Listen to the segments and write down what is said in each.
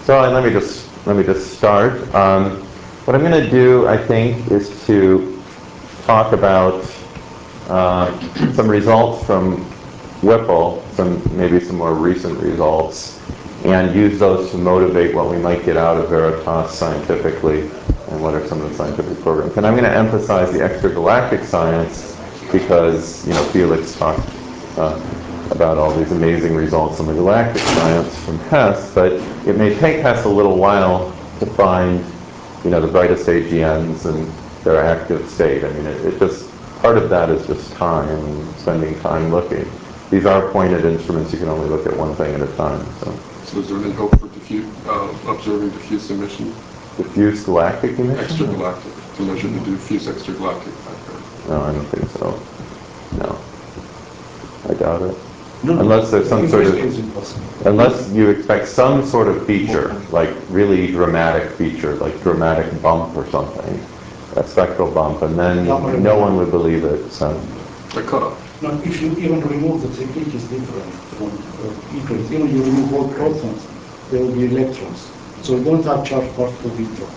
So let me just start. What I'm going to do, I think, is to talk about some results from Whipple, maybe some more recent results, and use those to motivate what we might get out of Veritas scientifically, and what are some of the scientific programs. And I'm going to emphasize the extragalactic science because, Felix talked about all these amazing results on the galactic science from Hess, but it may take Hess a little while to find, the brightest AGNs and their active state. I mean, it just, part of that is just time and spending time looking. These are pointed instruments. You can only look at one thing at a time. So is there any hope for observing diffuse emission? Diffuse galactic emission? Extragalactic, to measure the diffuse extragalactic factor. No, I don't think so. No. I doubt it. No, unless there's some sort of, unless you expect some sort of feature, like really dramatic feature, like dramatic bump or something, a spectral bump, and then no one would believe it. So. A cutoff. No, if you even remove the technique is different from equals. Even you remove all protons, there will be electrons. So you don't have charged particle Vitro.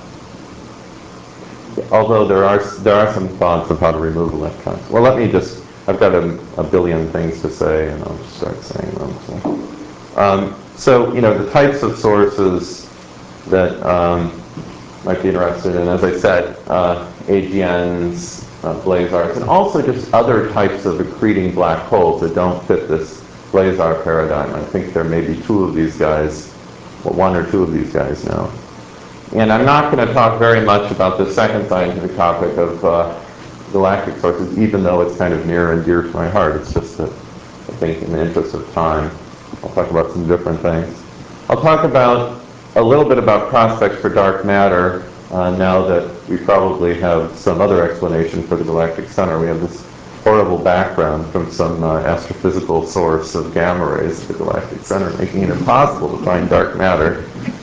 Although there are some thoughts of how to remove electrons. Well, I've got a billion things to say, and I'll just start saying them. So the types of sources that might be interested in, as I said, AGNs, blazars, and also just other types of accreting black holes that don't fit this blazar paradigm. I think there may be two of these guys, one or two of these guys now. And I'm not going to talk very much about the second scientific topic of galactic sources, even though it's kind of near and dear to my heart. It's just that I think in the interest of time, I'll talk about some different things. I'll talk about a little bit about prospects for dark matter now that we probably have some other explanation for the galactic center. We have this horrible background from some astrophysical source of gamma rays at the galactic center, making it impossible to find dark matter.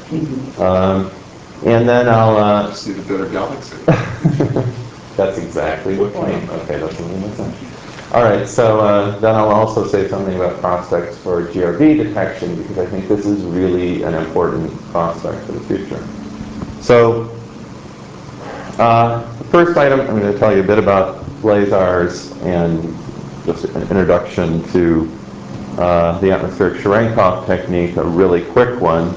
And then I'll... see the better galaxy. That's exactly the point. Okay, that's what I'm saying. All right, so then I'll also say something about prospects for GRB detection, because I think this is really an important prospect for the future. So the first item, I'm going to tell you a bit about blazars and just an introduction to the atmospheric Cherenkov technique, a really quick one.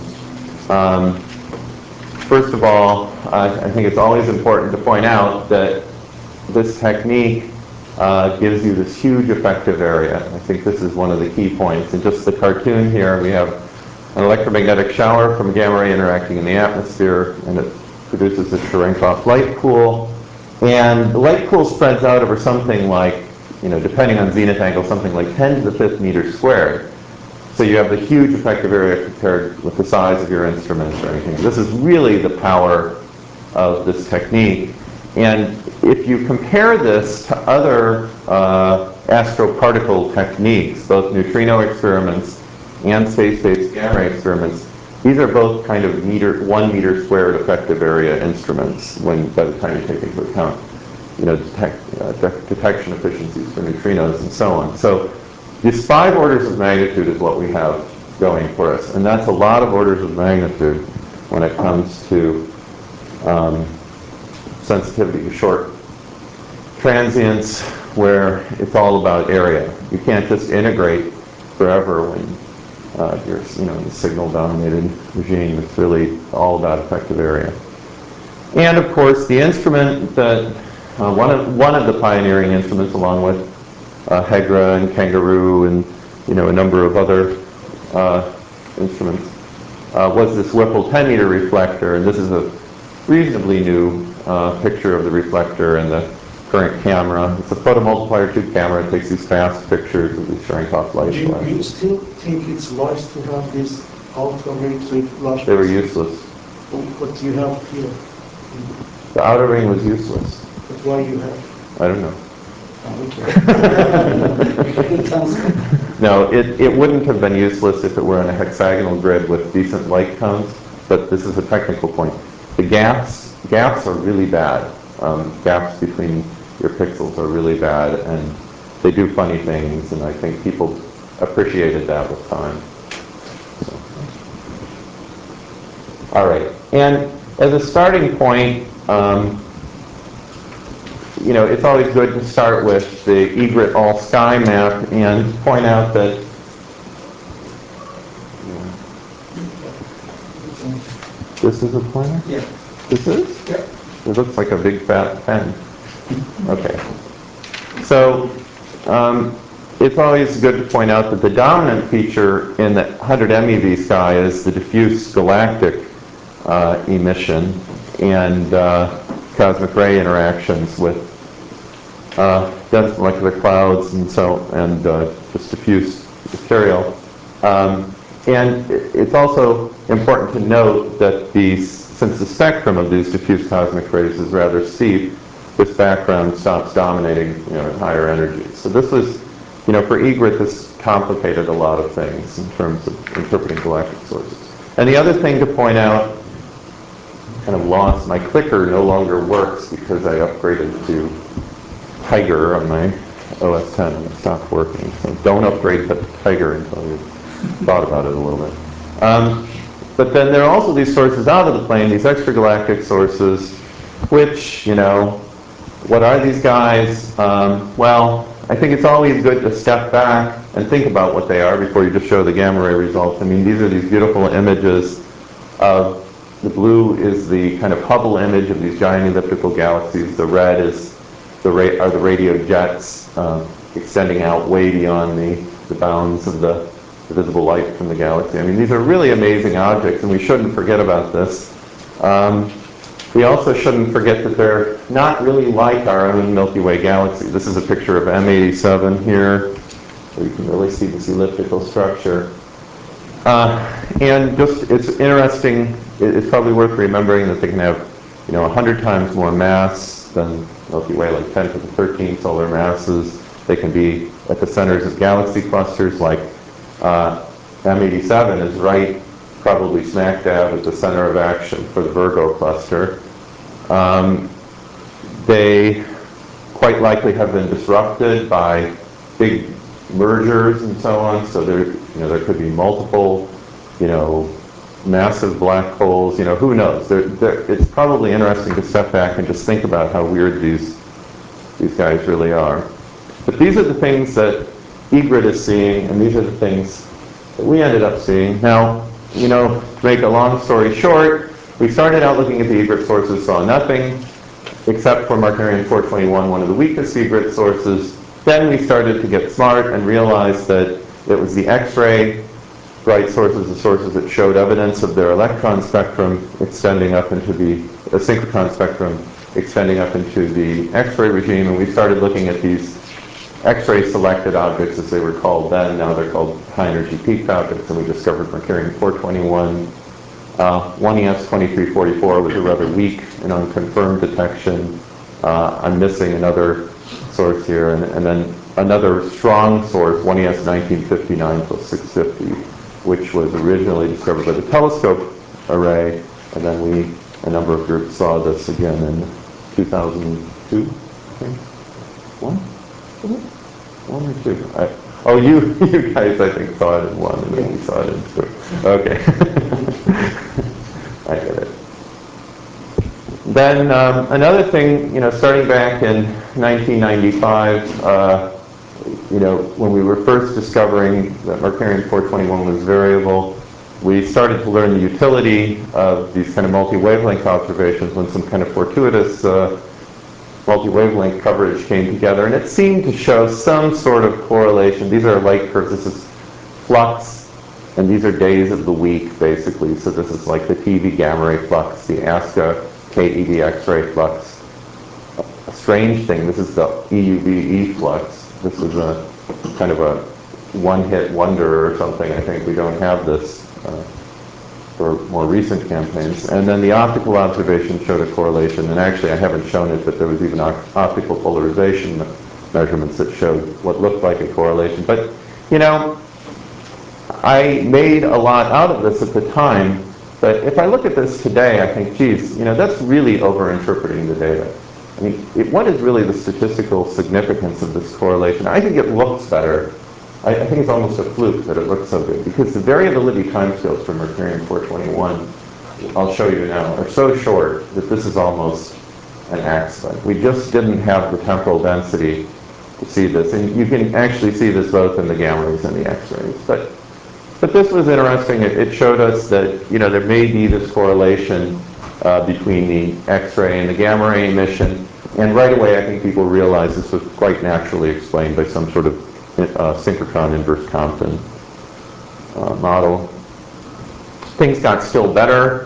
First of all, I think it's always important to point out that this technique gives you this huge effective area. I think this is one of the key points. In just the cartoon here, we have an electromagnetic shower from gamma ray interacting in the atmosphere, and it produces this Cherenkov light pool. And the light pool spreads out over something like, depending on zenith angle, something like 10 to the 5th meters squared. So you have the huge effective area compared with the size of your instruments or anything. This is really the power of this technique. And if you compare this to other astroparticle techniques, both neutrino experiments and space-based gamma ray experiments, these are both kind of 1 meter squared effective area instruments by the time you take into account, detection efficiencies for neutrinos and so on. So this 5 orders of magnitude is what we have going for us, and that's a lot of orders of magnitude when it comes to sensitivity to short transients, where it's all about area. You can't just integrate forever when you're in a signal-dominated regime. It's really all about effective area. And of course, the instrument that one of the pioneering instruments, along with Hegra and Kangaroo and a number of other instruments, was this Whipple 10-meter reflector. And this is a reasonably new picture of the reflector and the current camera. It's a photomultiplier tube camera. It takes these fast pictures of the Cherenkov light. Do you still think it's wise to have these outer rings with large? They were useless. What you have here? The outer ring was useless. But why you have? I don't know. Okay. No, it wouldn't have been useless if it were in a hexagonal grid with decent light cones, but this is a technical point. The gaps are really bad. Gaps between your pixels are really bad, and they do funny things, and I think people appreciated that with time. All right, and as a starting point, you know, it's always good to start with the Egret all-sky map and point out that this is a pointer? Yeah. This is? Yeah. It looks like a big fat pen. Okay. So it's always good to point out that the dominant feature in the 100 MeV sky is the diffuse galactic emission and cosmic ray interactions with dense molecular clouds and just diffuse material. And it's also important to note that since the spectrum of these diffuse cosmic rays is rather steep, this background stops dominating, you know, at higher energies. So this was, you know, for Egret, this complicated a lot of things in terms of interpreting galactic sources. And the other thing to point out, kind of lost, my clicker no longer works because I upgraded to Tiger on my OS 10 and it stopped working. So don't upgrade to Tiger until you've thought about it a little bit. But then there are also these sources out of the plane, these extragalactic sources, which, you know, what are these guys? Well, I think it's always good to step back and think about what they are before you just show the gamma ray results. I mean, these are these beautiful images of, the blue is the kind of Hubble image of these giant elliptical galaxies. The red is are the radio jets extending out way beyond the bounds of the visible light from the galaxy. I mean, these are really amazing objects, and we shouldn't forget about this. We also shouldn't forget that they're not really like our own Milky Way galaxy. This is a picture of M87 here, where you can really see this elliptical structure. And just, it's interesting, it's probably worth remembering that they can have, you know, 100 times more mass than Milky Way, like 10 to the 13 solar masses. They can be at the centers of galaxy clusters, like M87 is right, probably smack dab at the center of action for the Virgo cluster. They quite likely have been disrupted by big mergers and so on. So there, you know, there could be multiple, you know, massive black holes. You know, who knows? It's probably interesting to step back and just think about how weird these guys really are. But these are the things that Egret is seeing, and these are the things that we ended up seeing. Now, you know, to make a long story short, we started out looking at the Egret sources, saw nothing, except for Markarian 421, one of the weakest Egret sources. Then we started to get smart and realized that it was the X-ray bright sources, the sources that showed evidence of their electron spectrum extending up into the synchrotron spectrum extending up into the X-ray regime, and we started looking at these X-ray selected objects, as they were called then. Now they're called high-energy peaked objects, and we discovered Markarian 421. 1ES2344 was a rather weak and unconfirmed detection. I'm missing another source here, and then another strong source, 1ES1959 plus 650, which was originally discovered by the telescope array, and then a number of groups saw this again in 2002, I think. One or two? You guys, I think, saw it in one, and then we saw it in two. Okay. I get it. Then another thing, you know, starting back in 1995, you know, when we were first discovering that Markarian 421 was variable, we started to learn the utility of these kind of multi-wavelength observations when some kind of fortuitous multi-wavelength coverage came together, and it seemed to show some sort of correlation. These are light curves. This is flux, and these are days of the week, basically. So this is like the TV gamma ray flux, the ASCA KEV X-ray flux. A strange thing, this is the EUV-E flux. This is a kind of a one-hit wonder or something. I think we don't have this for more recent campaigns. And then the optical observation showed a correlation, and actually I haven't shown it, but there was even optical polarization measurements that showed what looked like a correlation. But, you know, I made a lot out of this at the time, but if I look at this today, I think, geez, you know, that's really over-interpreting the data. I mean, what is really the statistical significance of this correlation? I think it looks better. I think it's almost a fluke that it looks so good, because the variability timescales for Markarian 421 I'll show you now, are so short that this is almost an accident. We just didn't have the temporal density to see this. And you can actually see this both in the gamma rays and the X-rays. But this was interesting. It showed us that, you know, there may be this correlation between the X-ray and the gamma ray emission. And right away, I think people realized this was quite naturally explained by some sort of synchrotron inverse Compton model. Things got still better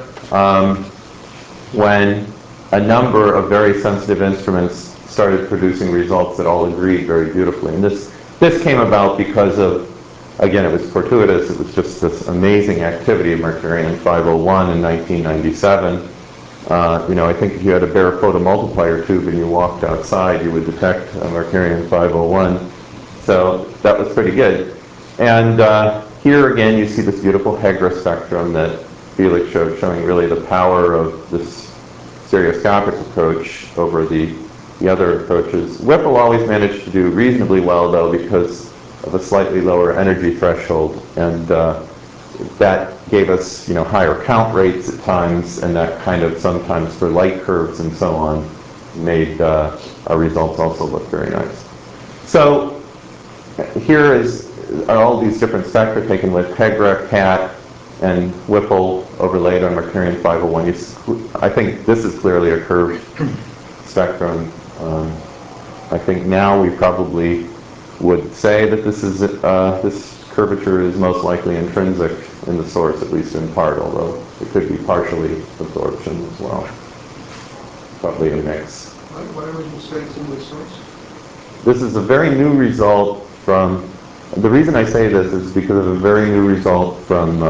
when a number of very sensitive instruments started producing results that all agreed very beautifully. And this came about because of, again, it was fortuitous. It was just this amazing activity of Mercurian 501 in 1997. You know, I think if you had a bare photomultiplier tube and you walked outside, you would detect a Mercurian 501. So that was pretty good. And here again, you see this beautiful Hegra spectrum that Felix showed, showing really the power of this stereoscopic approach over the other approaches. Whipple always managed to do reasonably well, though, because of a slightly lower energy threshold, and that gave us, you know, higher count rates at times, and that kind of sometimes for light curves and so on made our results also look very nice. So here are all these different spectra taken with Hegra, CAT, and Whipple overlaid on Mercurian 501. I think this is clearly a curved spectrum. I think now we probably would say that this is this curvature is most likely intrinsic in the source, at least in part, although it could be partially absorption as well. Probably a mix. Why would you say it's in the source? This is a very new result from, the reason I say this is because of a very new result from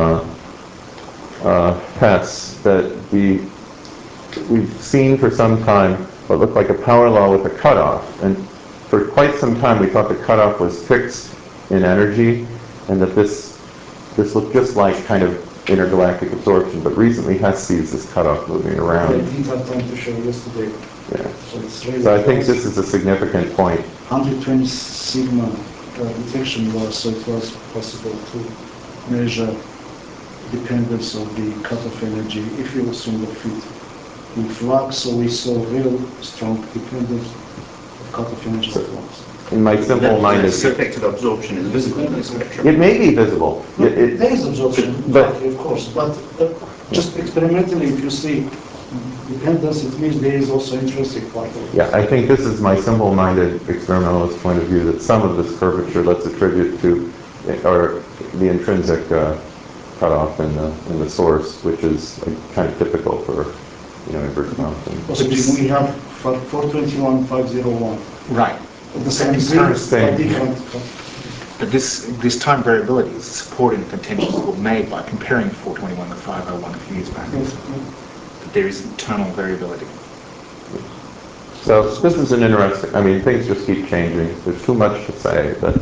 PETS that we've seen for some time what looked like a power law with a cutoff. And for quite some time we thought the cutoff was fixed in energy and that this looked just like kind of intergalactic absorption, but recently Hess sees this cutoff moving around. I didn't have time to show yesterday. Yeah. So it's really So I think this is a significant point. 120 sigma detection was, so it was possible to measure dependence of the cutoff energy if you assume the fit in flux. So we saw real strong dependence of cutoff energy in flux. In my simple mind, This affected absorption is visible in the spectrum. it may be visible. There is absorption, but- of course, but just experimentally, if you see dependence, it means there is also intrinsic part of it. Yeah, I think this is my simple-minded experimentalist point of view, that some of this curvature let's attribute to or the intrinsic cutoff in the source, which is kind of typical for, you know, inverse Compton. Possibly we have 421, 501. Right. The same Same. but different. But this time variability is supporting contentions that were made by comparing 421 to 501 a few years back. That there is internal variability. So this is an interesting, I mean, things just keep changing. There's too much to say, but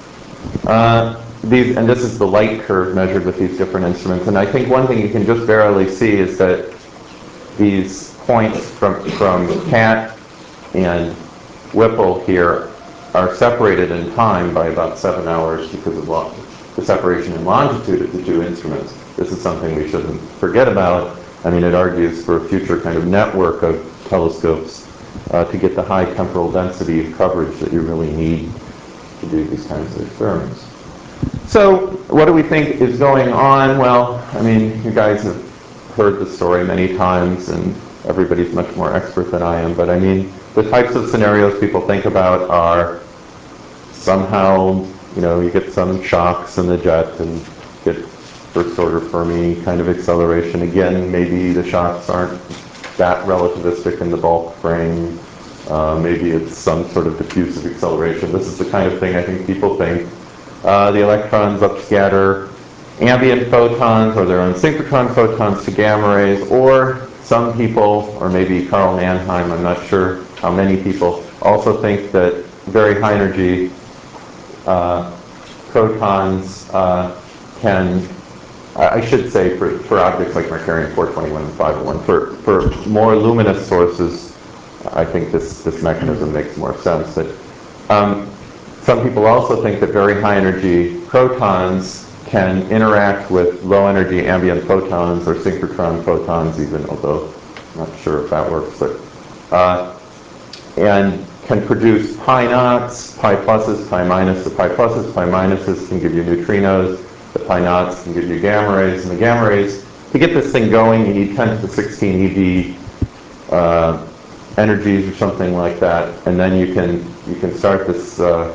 and this is the light curve measured with these different instruments. And I think one thing you can just barely see is that these points from CAT and Whipple here are separated in time by about 7 hours because of the separation in longitude of the two instruments. This is something we shouldn't forget about. I mean, it argues for a future kind of network of telescopes to get the high temporal density of coverage that you really need to do these kinds of experiments. So what do we think is going on? Well, I mean, you guys have heard the story many times, and everybody's much more expert than I am, but I mean, the types of scenarios people think about are somehow, you know, you get some shocks in the jet and get first order Fermi kind of acceleration. Again, maybe the shocks aren't that relativistic in the bulk frame. Maybe it's some sort of diffusive acceleration. This is the kind of thing I think people think. The electrons upscatter ambient photons or their own synchrotron photons to gamma rays, or some people, or maybe Carl Mannheim, I'm not sure how many people, also think that very high energy protons can, I should say for objects like Mercurian 421 and 501, for more luminous sources, I think this mechanism makes more sense. That some people also think that very high energy protons can interact with low energy ambient photons or synchrotron photons even, although I'm not sure if that works, but, and can produce pi naughts, pi pluses, pi minuses. The pi pluses, pi minuses can give you neutrinos, the pi naughts can give you gamma rays, and the gamma rays, to get this thing going, you need 10 to the 16 eV energies or something like that, and then you can start this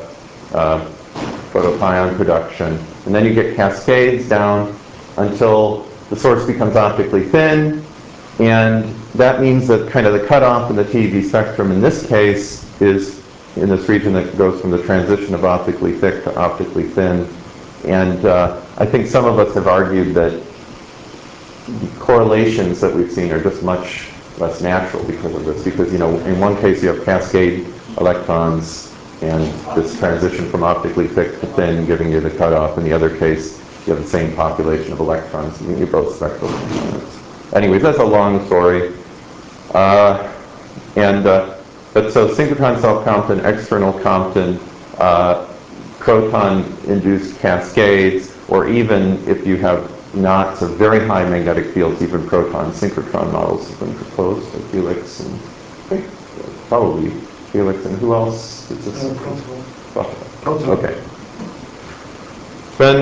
photopion production, and then you get cascades down until the source becomes optically thin, and that means that kind of the cutoff in the TeV spectrum in this case is in this region that goes from the transition of optically thick to optically thin. And I think some of us have argued that the correlations that we've seen are just much less natural because of this. Because, you know, in one case you have cascade electrons and this transition from optically thick to thin giving you the cutoff. In the other case, you have the same population of electrons, giving you both spectral components. Anyways, that's a long story. But so synchrotron self-Compton, external Compton, proton-induced cascades, or even if you have knots of very high magnetic fields, even proton synchrotron models have been proposed by Felix and I think probably Felix and who else? Is this? Proton. Okay. Then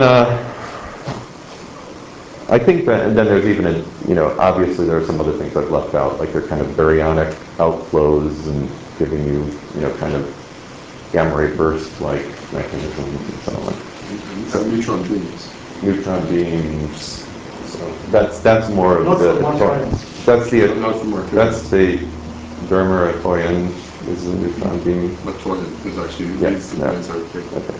I think that, and then there's even a, you know, obviously there are some other things I've left out, like they're kind of baryonic outflows and giving you, you know, kind of gamma ray burst-like mechanisms and so on. So neutron beams. Neutron beams. So that's more of Not the for one time. that's the Not for Mercury. that's the Dermer-Atoyan is the neutron beam. Latoya is actually Yes, the no. laser thing. Okay.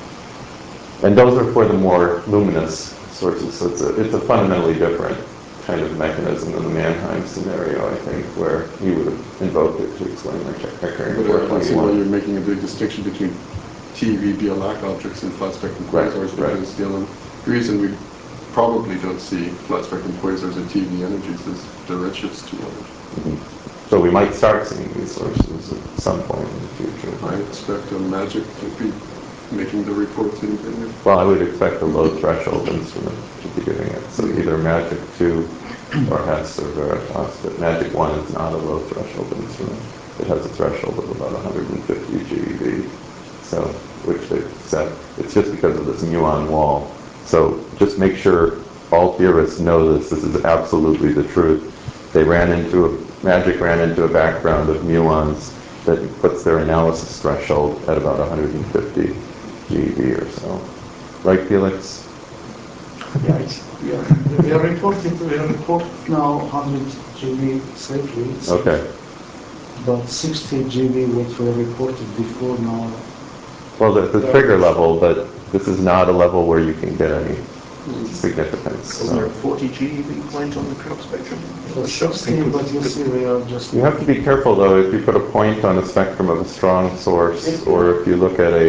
And those are for the more luminous sources, so it's a fundamentally different kind of mechanism than the Mannheim scenario, I think, where you would have invoked it to explain the Checkerian But I see why 421. you're making a big distinction between TeV BLAC objects and flat spectrum Right, quasars, right. because the only reason we probably don't see flat spectrum quasars at TeV energies is the redshifts too large. So we might start seeing these sources at some point in the future. I expect a magic to be making the reports in video. Well, I would expect a low threshold instrument to be doing it. So either Magic 2 or Hess or Veritas, but Magic 1 is not a low threshold instrument. It has a threshold of about 150 GeV. So, which they've set. It's just because of this muon wall. So just make sure all theorists know this. This is absolutely the truth. They Magic ran into a background of muons that puts their analysis threshold at about 150 GeV or so. Right, Felix? Right. We are reporting now 100 GB safely. Okay. But 60 GB what were reported before now. Well, the trigger level, but this is not a level where you can get any significance. Is there a 40 GeV point on the crop spectrum? For 60, but you see we are just... You have to be careful, though, if you put a point on a spectrum of a strong source, or if you look at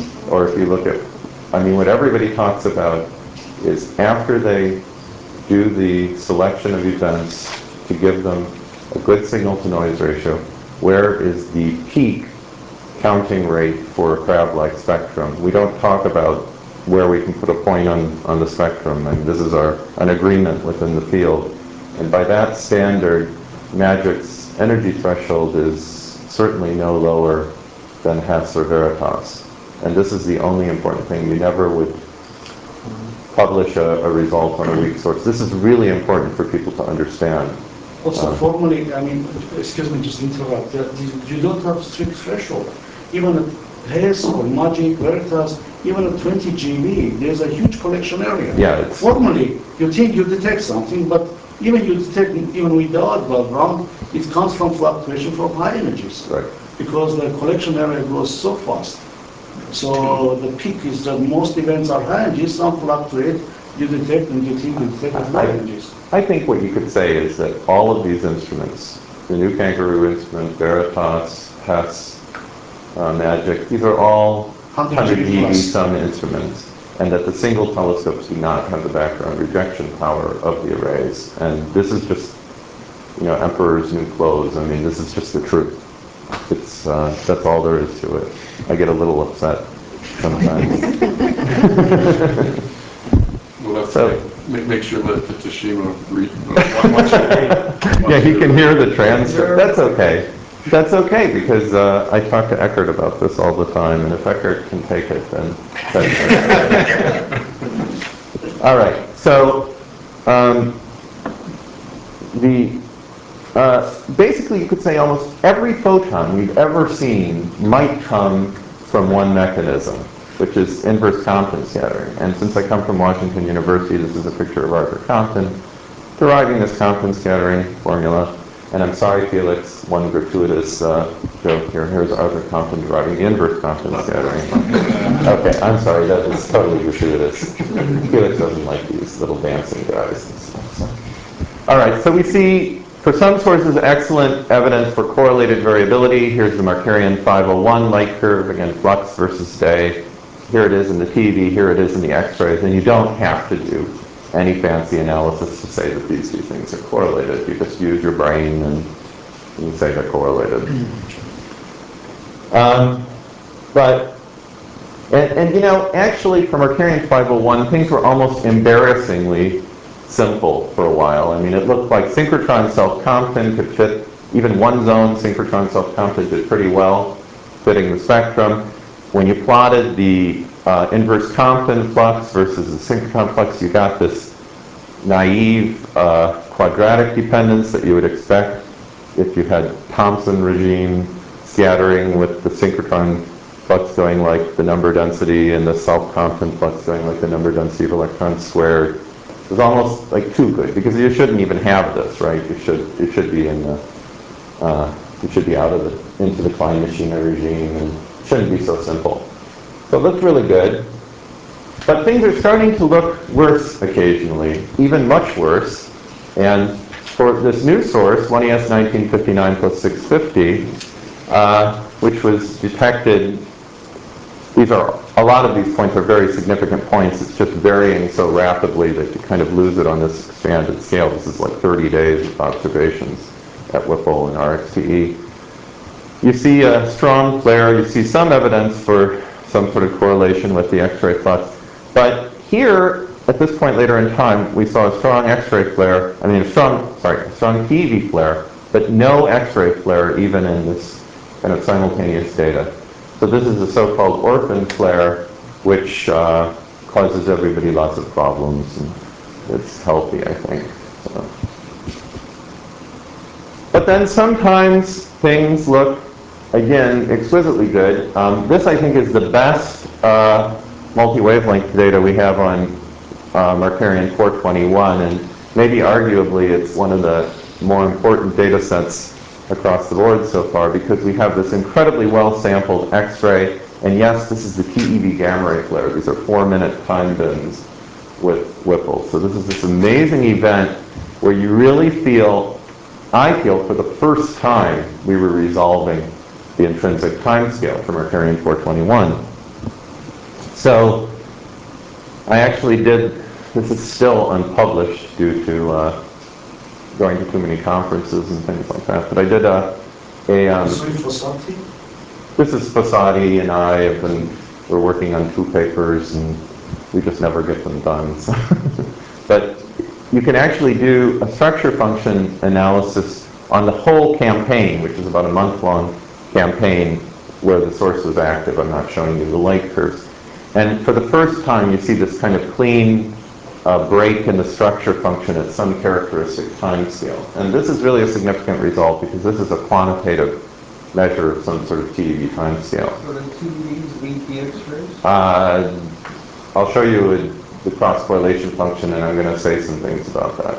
I mean, what everybody talks about is after they do the selection of events to give them a good signal-to-noise ratio, where is the peak counting rate for a crab-like spectrum? We don't talk about where we can put a point on the spectrum, and this is an agreement within the field. And by that standard, Magic's energy threshold is certainly no lower than Hess or Veritas. And this is the only important thing. You never would publish a result on a weak source. This is really important for people to understand. Also, formally, I mean, excuse me, just interrupt. You don't have strict threshold. Even at Hess or Magic, Veritas, even at 20 GB, there's a huge collection area. Yeah, Formally, you think you detect something, but even you detect, even without background, it comes from fluctuation from high energies. Right. Because the collection area grows so fast. So the peak is that most events are high energies, some fluctuate, you detect and you think you detect at low energies. I think what you could say is that all of these instruments, the new Kangaroo instrument, Veritas, Hess, Magic, these are all 100 GeV some instruments, and that the single telescopes do not have the background rejection power of the arrays. And this is just, you know, emperor's new clothes. I mean, this is just the truth. It's that's all there is to it. I get a little upset sometimes. We'll have So- to make sure that the Tashima watch it. Yeah, he can hear the transcript. That's okay. That's okay, because I talk to Eckert about this all the time, and if Eckert can take it, then that's okay. All right, so basically you could say almost every photon we've ever seen might come from one mechanism, which is inverse Compton scattering. And since I come from Washington University, this is a picture of Arthur Compton deriving this Compton scattering formula. And I'm sorry, Felix, one gratuitous joke here. Here's Arthur Compton deriving the inverse Compton scattering. Okay, I'm sorry, that is totally gratuitous. Felix doesn't like these little dancing guys and stuff. So. All right, so we see, for some sources, excellent evidence for correlated variability. Here's the Markarian 501 light curve, again, flux versus day. Here it is in the TV, here it is in the X-rays, and you don't have to do any fancy analysis to say that these two things are correlated. You just use your brain and you say they're correlated. And you know, actually for Markarian 501, things were almost embarrassingly simple for a while. I mean, it looked like synchrotron self-Compton could fit, even one zone synchrotron self-Compton did pretty well, fitting the spectrum. When you plotted the inverse Compton flux versus the synchrotron flux, you got this naive quadratic dependence that you would expect if you had Thomson regime scattering with the synchrotron flux going like the number density and the self-Compton flux going like the number density of electrons squared. It was almost like too good, because you shouldn't even have this, right? You should be in the you should be out of the into the Klein-Machina regime, and it shouldn't be so simple. So it looks really good, but things are starting to look worse occasionally, even much worse. And for this new source, 1ES 1959 plus 650, which was detected. These are, a lot of these points are very significant points. It's just varying so rapidly that you kind of lose it on this expanded scale. This is like 30 days of observations at Whipple and RxTE. You see a strong flare. You see some evidence for some sort of correlation with the X-ray flux. But here, at this point later in time, we saw a strong X-ray flare, a strong TeV flare, but no X-ray flare even in this kind of simultaneous data. So this is a so-called orphan flare, which causes everybody lots of problems, and it's healthy, I think. So. But then sometimes things look, again, exquisitely good. This, I think, is the best multi-wavelength data we have on Markarian 421, and maybe arguably it's one of the more important data sets across the board so far, because we have this incredibly well-sampled X-ray, and yes, this is the TeV gamma ray flare. These are 4-minute time bins with Whipple. So this is this amazing event where you really feel, I feel for the first time, we were resolving the intrinsic timescale for Markarian 421. So I actually did, this is still unpublished due to going to too many conferences and things like that, but I did Fossati? this is Fossati and I we're working on 2 papers and we just never get them done. So. But you can actually do a structure function analysis on the whole campaign, which is about a month-long campaign where the source was active. I'm not showing you the light curves. And for the first time, you see this kind of clean break in the structure function at some characteristic time scale. And this is really a significant result because this is a quantitative measure of some sort of TeV time scale. So the TeVs beat the X-rays? I'll show you the cross-correlation function, and I'm going to say some things about that.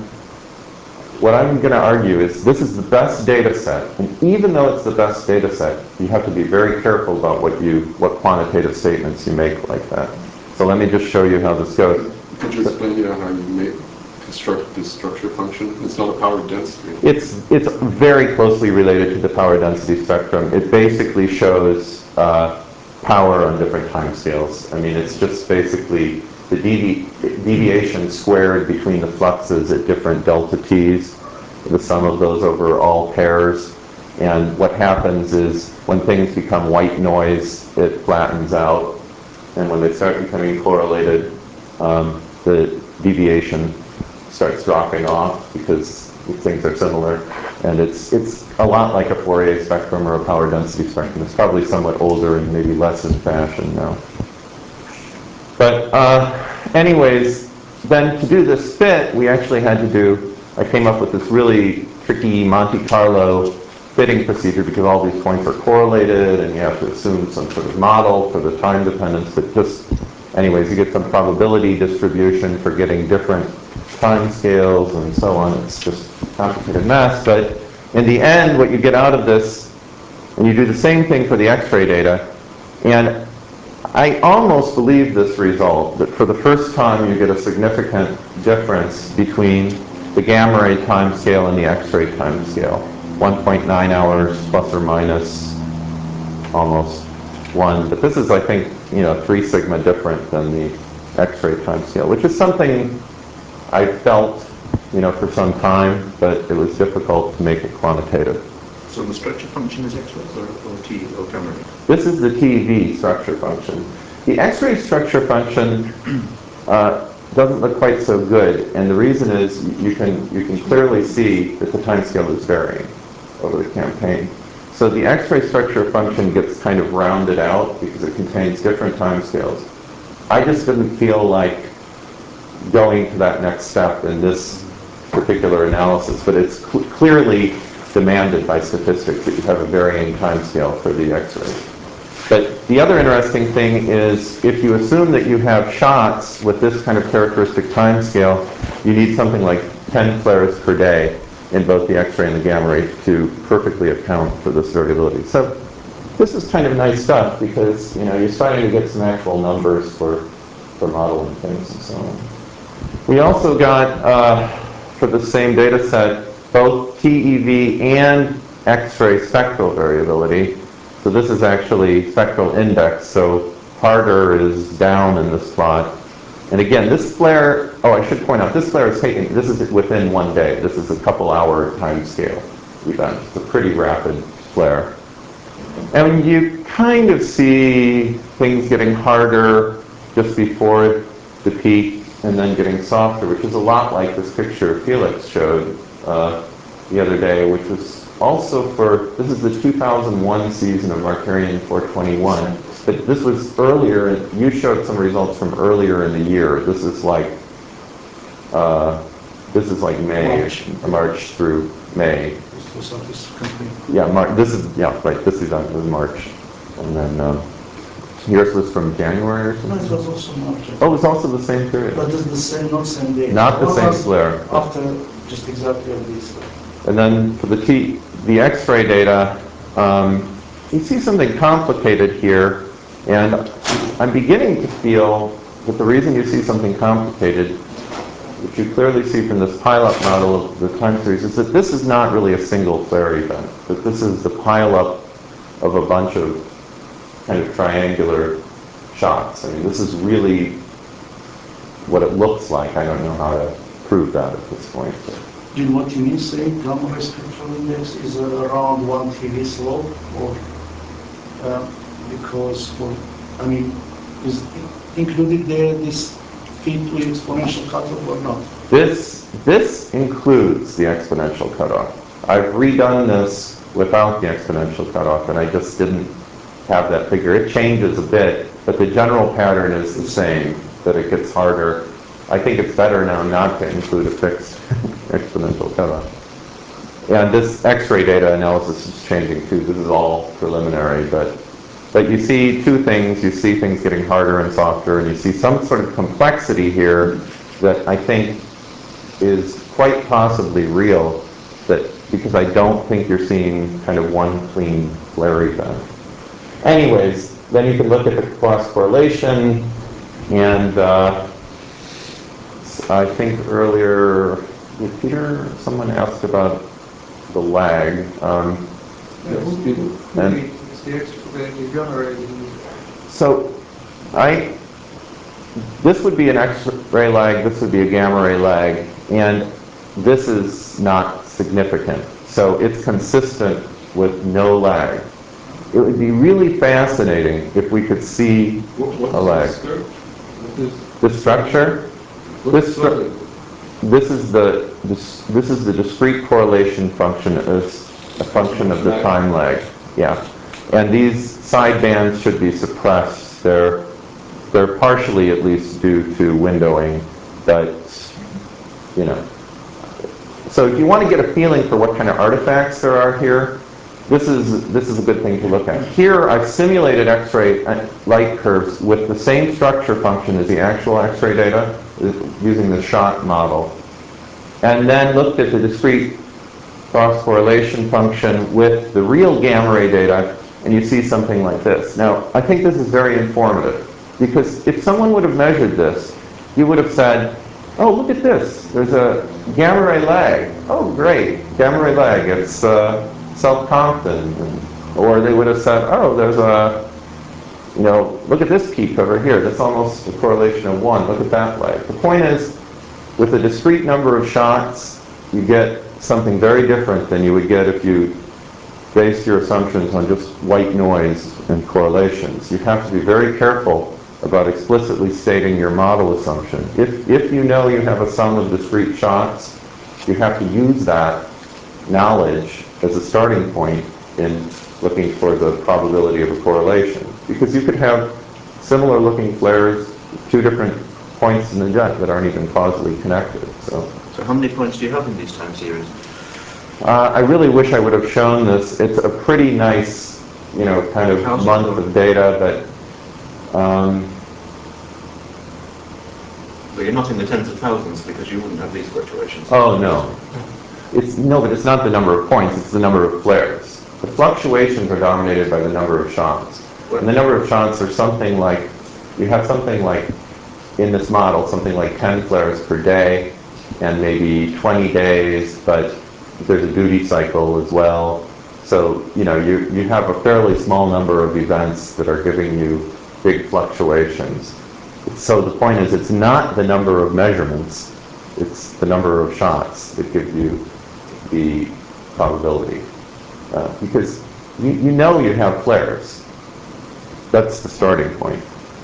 What I'm going to argue is this is the best data set, and even though it's the best data set, you have to be very careful about what quantitative statements you make like that. So let me just show you how this goes. Could you explain how you construct this structure function? It's not a power density. It's very closely related to the power density spectrum. It basically shows power on different time scales. I mean, it's just basically the deviation squared between the fluxes at different delta t's, the sum of those over all pairs. And what happens is when things become white noise, it flattens out. And when they start becoming correlated, the deviation starts dropping off because things are similar. And it's a lot like a Fourier spectrum or a power density spectrum. It's probably somewhat older and maybe less in fashion now. But anyways, then to do this fit, we actually had to do, I came up with this really tricky Monte Carlo fitting procedure because all these points are correlated and you have to assume some sort of model for the time dependence. But just, anyways, you get some probability distribution for getting different time scales and so on. It's just a complicated mess. But in the end, what you get out of this, and you do the same thing for the X-ray data, and I almost believe this result, that for the first time you get a significant difference between the gamma ray time scale and the X-ray time scale. 1.9 hours plus or minus almost 1. But this is, I think, 3 sigma different than the X-ray time scale, which is something I felt, for some time, but it was difficult to make it quantitative. So the structure function is X-rays or T or gamma ray? This is the TeV structure function. The X-ray structure function doesn't look quite so good, and the reason is you can clearly see that the time scale is varying over the campaign. So the X-ray structure function gets kind of rounded out because it contains different time scales. I just didn't feel like going to that next step in this particular analysis, but it's clearly demanded by statistics that you have a varying time scale for the X-rays. But the other interesting thing is if you assume that you have shots with this kind of characteristic time scale, you need something like 10 flares per day in both the X-ray and the gamma ray to perfectly account for this variability. So this is kind of nice stuff because you're starting to get some actual numbers for modeling things and so on. We also got, for the same data set, both TeV and X-ray spectral variability. So this is actually spectral index, so harder is down in this plot. And again, this flare, I should point out, this flare is taken, this is within 1 day. This is a couple hour time scale event. It's a pretty rapid flare. And you kind of see things getting harder just before the peak and then getting softer, which is a lot like this picture Felix showed the other day, which was also this is the 2001 season of Markarian 421. But this was earlier, you showed some results from earlier in the year. This is like May, March through May. Yeah, this is March. And then yours was from January or something? No, it was also March. Oh, it was also the same period. But it's the same, not same day. Not the same flare. After just exactly this. And then for the X-ray data, you see something complicated here, and I'm beginning to feel that the reason you see something complicated, which you clearly see from this pileup model of the time series, is that this is not really a single flare event, that this is the pileup of a bunch of kind of triangular shots. I mean, this is really what it looks like. I don't know how to prove that at this point. Do you know what you mean saying gamma ray spectral index is around 1 TeV slope, or because is included there this fit to exponential cutoff or not? This includes the exponential cutoff. I've redone this without the exponential cutoff, and I just didn't have that figure. It changes a bit, but the general pattern is the same, that it gets harder. I think it's better now not to include a fixed exponential cutoff. And this X-ray data analysis is changing too. This is all preliminary, but you see two things. You see things getting harder and softer, and you see some sort of complexity here that I think is quite possibly real, because I don't think you're seeing kind of one clean flare event. Anyways, then you can look at the cross correlation, and I think earlier, Peter, someone asked about the lag. It's the gamma ray. So this would be an X-ray lag, this would be a gamma ray lag, and this is not significant. So it's consistent with no lag. It would be really fascinating if we could see a lag. The structure? This is the discrete correlation function as a function of the time lag. Yeah, and these side bands should be suppressed. They're partially at least due to windowing, but you know. So if you want to get a feeling for what kind of artifacts there are here, this is a good thing to look at. Here I've simulated X-ray light curves with the same structure function as the actual X-ray data using the Schott model, and then looked at the discrete cross-correlation function with the real gamma ray data, and you see something like this. Now, I think this is very informative, because if someone would have measured this, you would have said, oh, look at this. There's a gamma ray lag. Oh, great, gamma ray lag. It's self-Compton. Or they would have said, oh, there's a, you know, look at this peak over here. That's almost a correlation of 1. Look at that lag. The point is, with a discrete number of shots, you get something very different than you would get if you based your assumptions on just white noise and correlations. You have to be very careful about explicitly stating your model assumption. If you know you have a sum of discrete shots, you have to use that knowledge as a starting point in looking for the probability of a correlation. Because you could have similar looking flares at 2 different points in the jet that aren't even causally connected. So how many points do you have in these time series? I really wish I would have shown this. It's a pretty nice, you know, kind of month of data, but but you're not in the tens of thousands because you wouldn't have these fluctuations. Oh, no. But it's not the number of points, it's the number of flares. The fluctuations are dominated by the number of shots. And the number of shots are something like, you have something like, in this model, something like 10 flares per day, and maybe 20 days, but there's a duty cycle as well. So, you know, you have a fairly small number of events that are giving you big fluctuations. So the point is, it's not the number of measurements, it's the number of shots that give you the probability. Because you know you have flares. That's the starting point.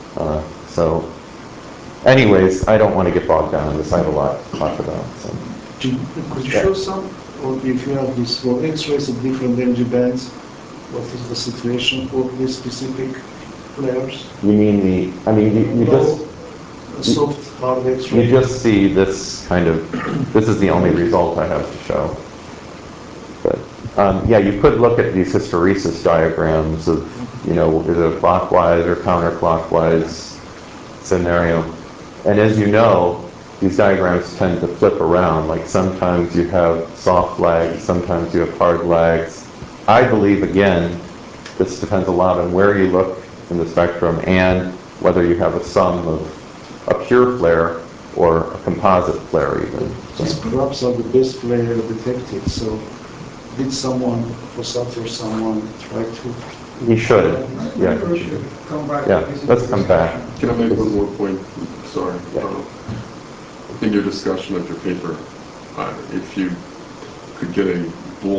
So anyways, I don't want to get bogged down in this. I have a lot to talk about. So. Could you show some, or if you have this for X-rays at different energy bands, what is the situation for these specific flares? You mean you just... Soft, hard X-ray? You just see this kind of, this is the only result I have to show. But, yeah, you could look at these hysteresis diagrams of, you know, is it a clockwise or counterclockwise scenario. And as you know, these diagrams tend to flip around. Like sometimes you have soft lags, sometimes you have hard lags. I believe, again, this depends a lot on where you look in the spectrum and whether you have a sum of a pure flare or a composite flare even. These perhaps are the best flare detected, so did someone try to... He should. Yeah. Maybe we should come back. Yeah, let's come back. Can I make one more point? Sorry. Yeah. In your discussion of your paper, if you could get a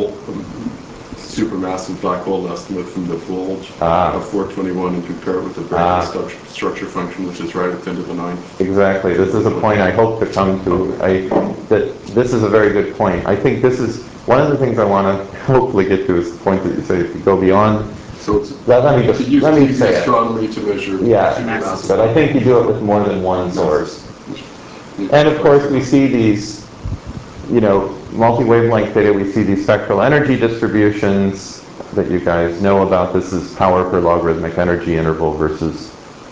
supermassive black hole estimate from the bulge of 421 and compare it with the Bragg structure function, which is right at the end of the 9th. Exactly. This is a point I hope to come to. This is a very good point. I think this is one of the things I want to hopefully get to is the point that you say if you go beyond. So it's let me say astronomy to measure. Yeah, but I think you do it with more than one source. And of course, we see these, you know, multi-wavelength data. We see these spectral energy distributions that you guys know about. This is power per logarithmic energy interval versus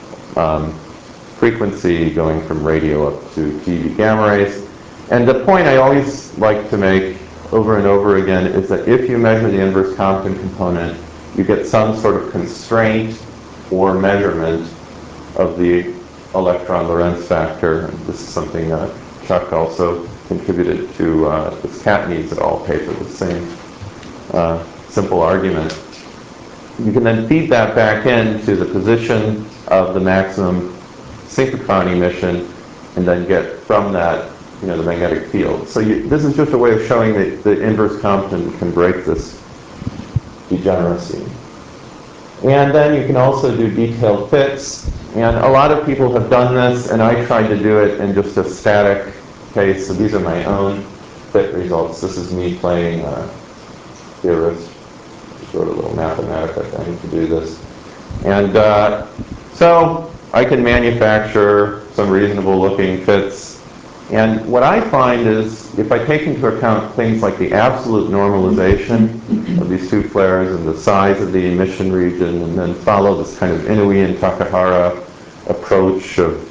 frequency going from radio up to TV gamma rays. And the point I always like to make over and over again is that if you measure the inverse Compton component, you get some sort of constraint or measurement of the electron Lorentz factor. This is something Chuck also contributed to this Katniss et al. Paper, the same simple argument. You can then feed that back into the position of the maximum synchrotron emission and then get from that, you know, the magnetic field. So this is just a way of showing that the inverse Compton can break this degeneracy. And then you can also do detailed fits. And a lot of people have done this, and I tried to do it in just a static case. So these are my own fit results. This is me playing theorist. Just wrote a little Mathematica thing to do this. And so I can manufacture some reasonable looking fits. And what I find is, if I take into account things like the absolute normalization of these two flares and the size of the emission region, and then follow this kind of Inouye and Takahara approach of,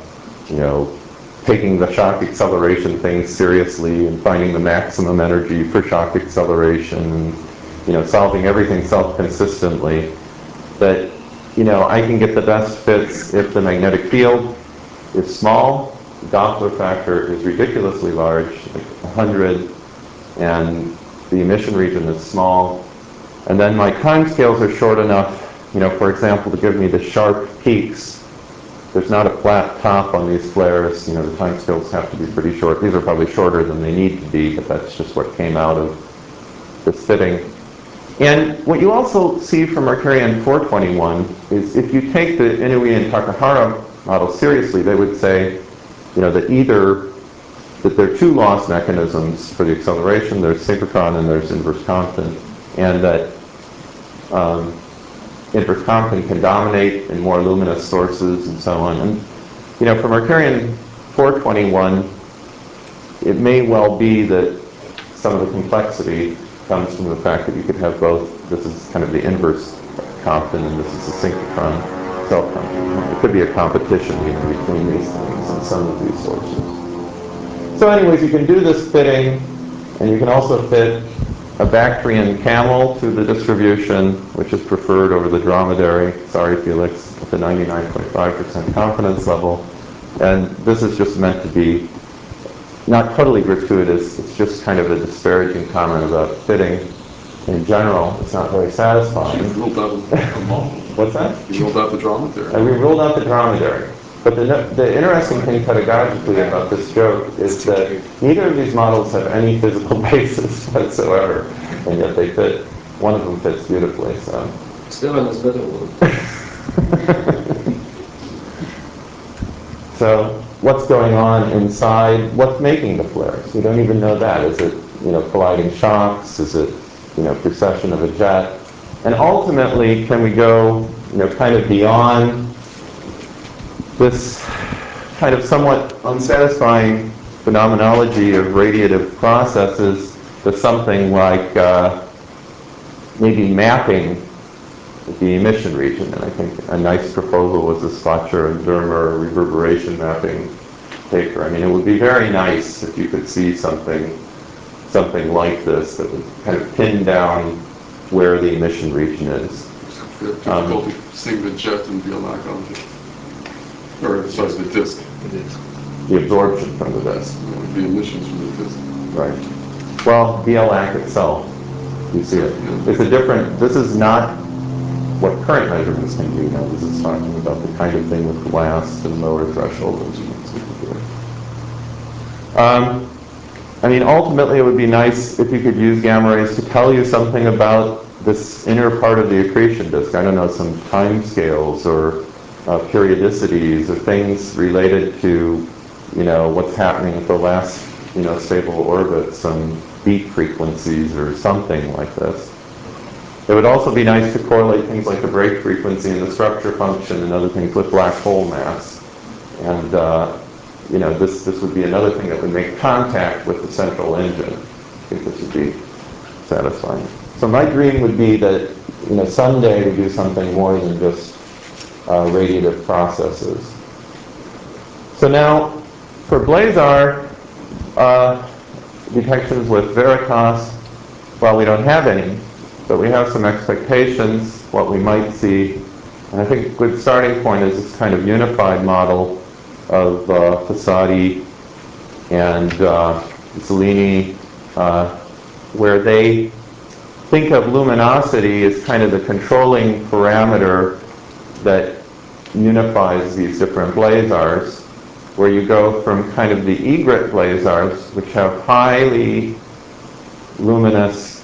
taking the shock acceleration thing seriously and finding the maximum energy for shock acceleration, and, solving everything self-consistently, that, I can get the best fits if the magnetic field is small, the Doppler factor is ridiculously large, like 100, and the emission region is small. And then my time scales are short enough, for example, to give me the sharp peaks. There's not a flat top on these flares. The time scales have to be pretty short. These are probably shorter than they need to be, but that's just what came out of this fitting. And what you also see from Mercurian 421 is, if you take the Inouye and Takahara model seriously, they would say, that there are two loss mechanisms for the acceleration. There's synchrotron and there's inverse Compton, and that inverse Compton can dominate in more luminous sources and so on. And for Mercurian 421, it may well be that some of the complexity comes from the fact that you could have both. This is kind of the inverse Compton, and this is the synchrotron self-Compton. It could be a competition between these things and some of these sources. So anyways, you can do this fitting, and you can also fit a Bactrian camel to the distribution, which is preferred over the dromedary. Sorry, Felix, at the 99.5% confidence level. And this is just meant to be not totally gratuitous. It's just kind of a disparaging comment about fitting in general. It's not very satisfying. You ruled out a model. What's that? You ruled out the dromedary. And we ruled out the dromedary. But the interesting thing pedagogically about this joke is that neither of these models have any physical basis whatsoever, and yet they fit. One of them fits beautifully. So. Still has better one. So what's going on inside? What's making the flares? We don't even know that. Is it colliding shocks? Is it precession of a jet? And ultimately, can we go kind of beyond this kind of somewhat unsatisfying phenomenology of radiative processes to something like maybe mapping the emission region? And I think a nice proposal was the Spotcher and Dermer reverberation mapping paper. I mean, it would be very nice if you could see something like this that would kind of pin down where the emission region is. Difficulty seeing the jet and VLAC object. Or sorry, the disk. The absorption from the disk. The emissions from the disk. Right. Well, VLAC itself, you see it. It's a different, this is not what current measurements can do. Now, this is talking about the kind of thing with glass and lower threshold instruments we can do. I mean, ultimately, it would be nice if you could use gamma rays to tell you something about this inner part of the accretion disk. I don't know, some time scales or periodicities or things related to, what's happening at the last, stable orbit, some beat frequencies or something like this. It would also be nice to correlate things like the break frequency and the structure function and other things with black hole mass. And, this would be another thing that would make contact with the central engine. I think this would be satisfying. So my dream would be that, someday we do something more than just radiative processes. So now, for Blazar, detections with Veritas, well, we don't have any, but we have some expectations, what we might see. And I think a good starting point is this kind of unified model of Fossati and Zellini, where they think of luminosity as kind of the controlling parameter that unifies these different blazars, where you go from kind of the egret blazars, which have highly luminous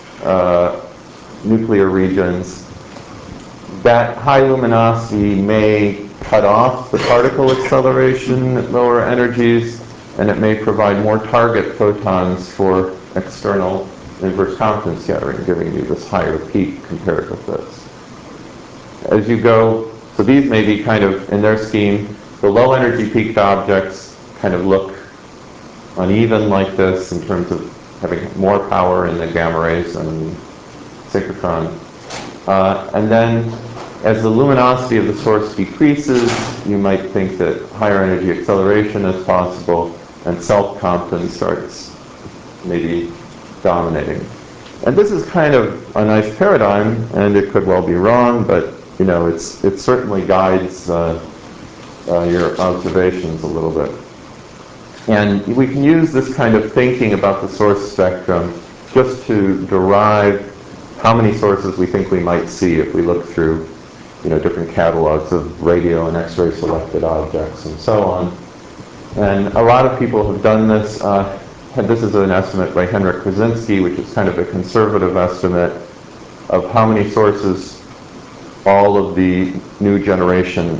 nuclear regions. That high luminosity may cut off the particle acceleration at lower energies, and it may provide more target photons for external inverse Compton scattering, giving you this higher peak compared with this. As you go, so these may be kind of, in their scheme, the low energy peaked objects kind of look uneven like this in terms of having more power in the gamma rays and synchrotron. And then as the luminosity of the source decreases, you might think that higher energy acceleration is possible, and self-Compton starts maybe dominating. And this is kind of a nice paradigm, and it could well be wrong, but you know, it certainly guides your observations a little bit. And we can use this kind of thinking about the source spectrum just to derive how many sources we think we might see if we look through, you know, different catalogs of radio and X-ray selected objects and so on. And a lot of people have done this. This is an estimate by Henryk Krasinski, which is kind of a conservative estimate of how many sources all of the new generation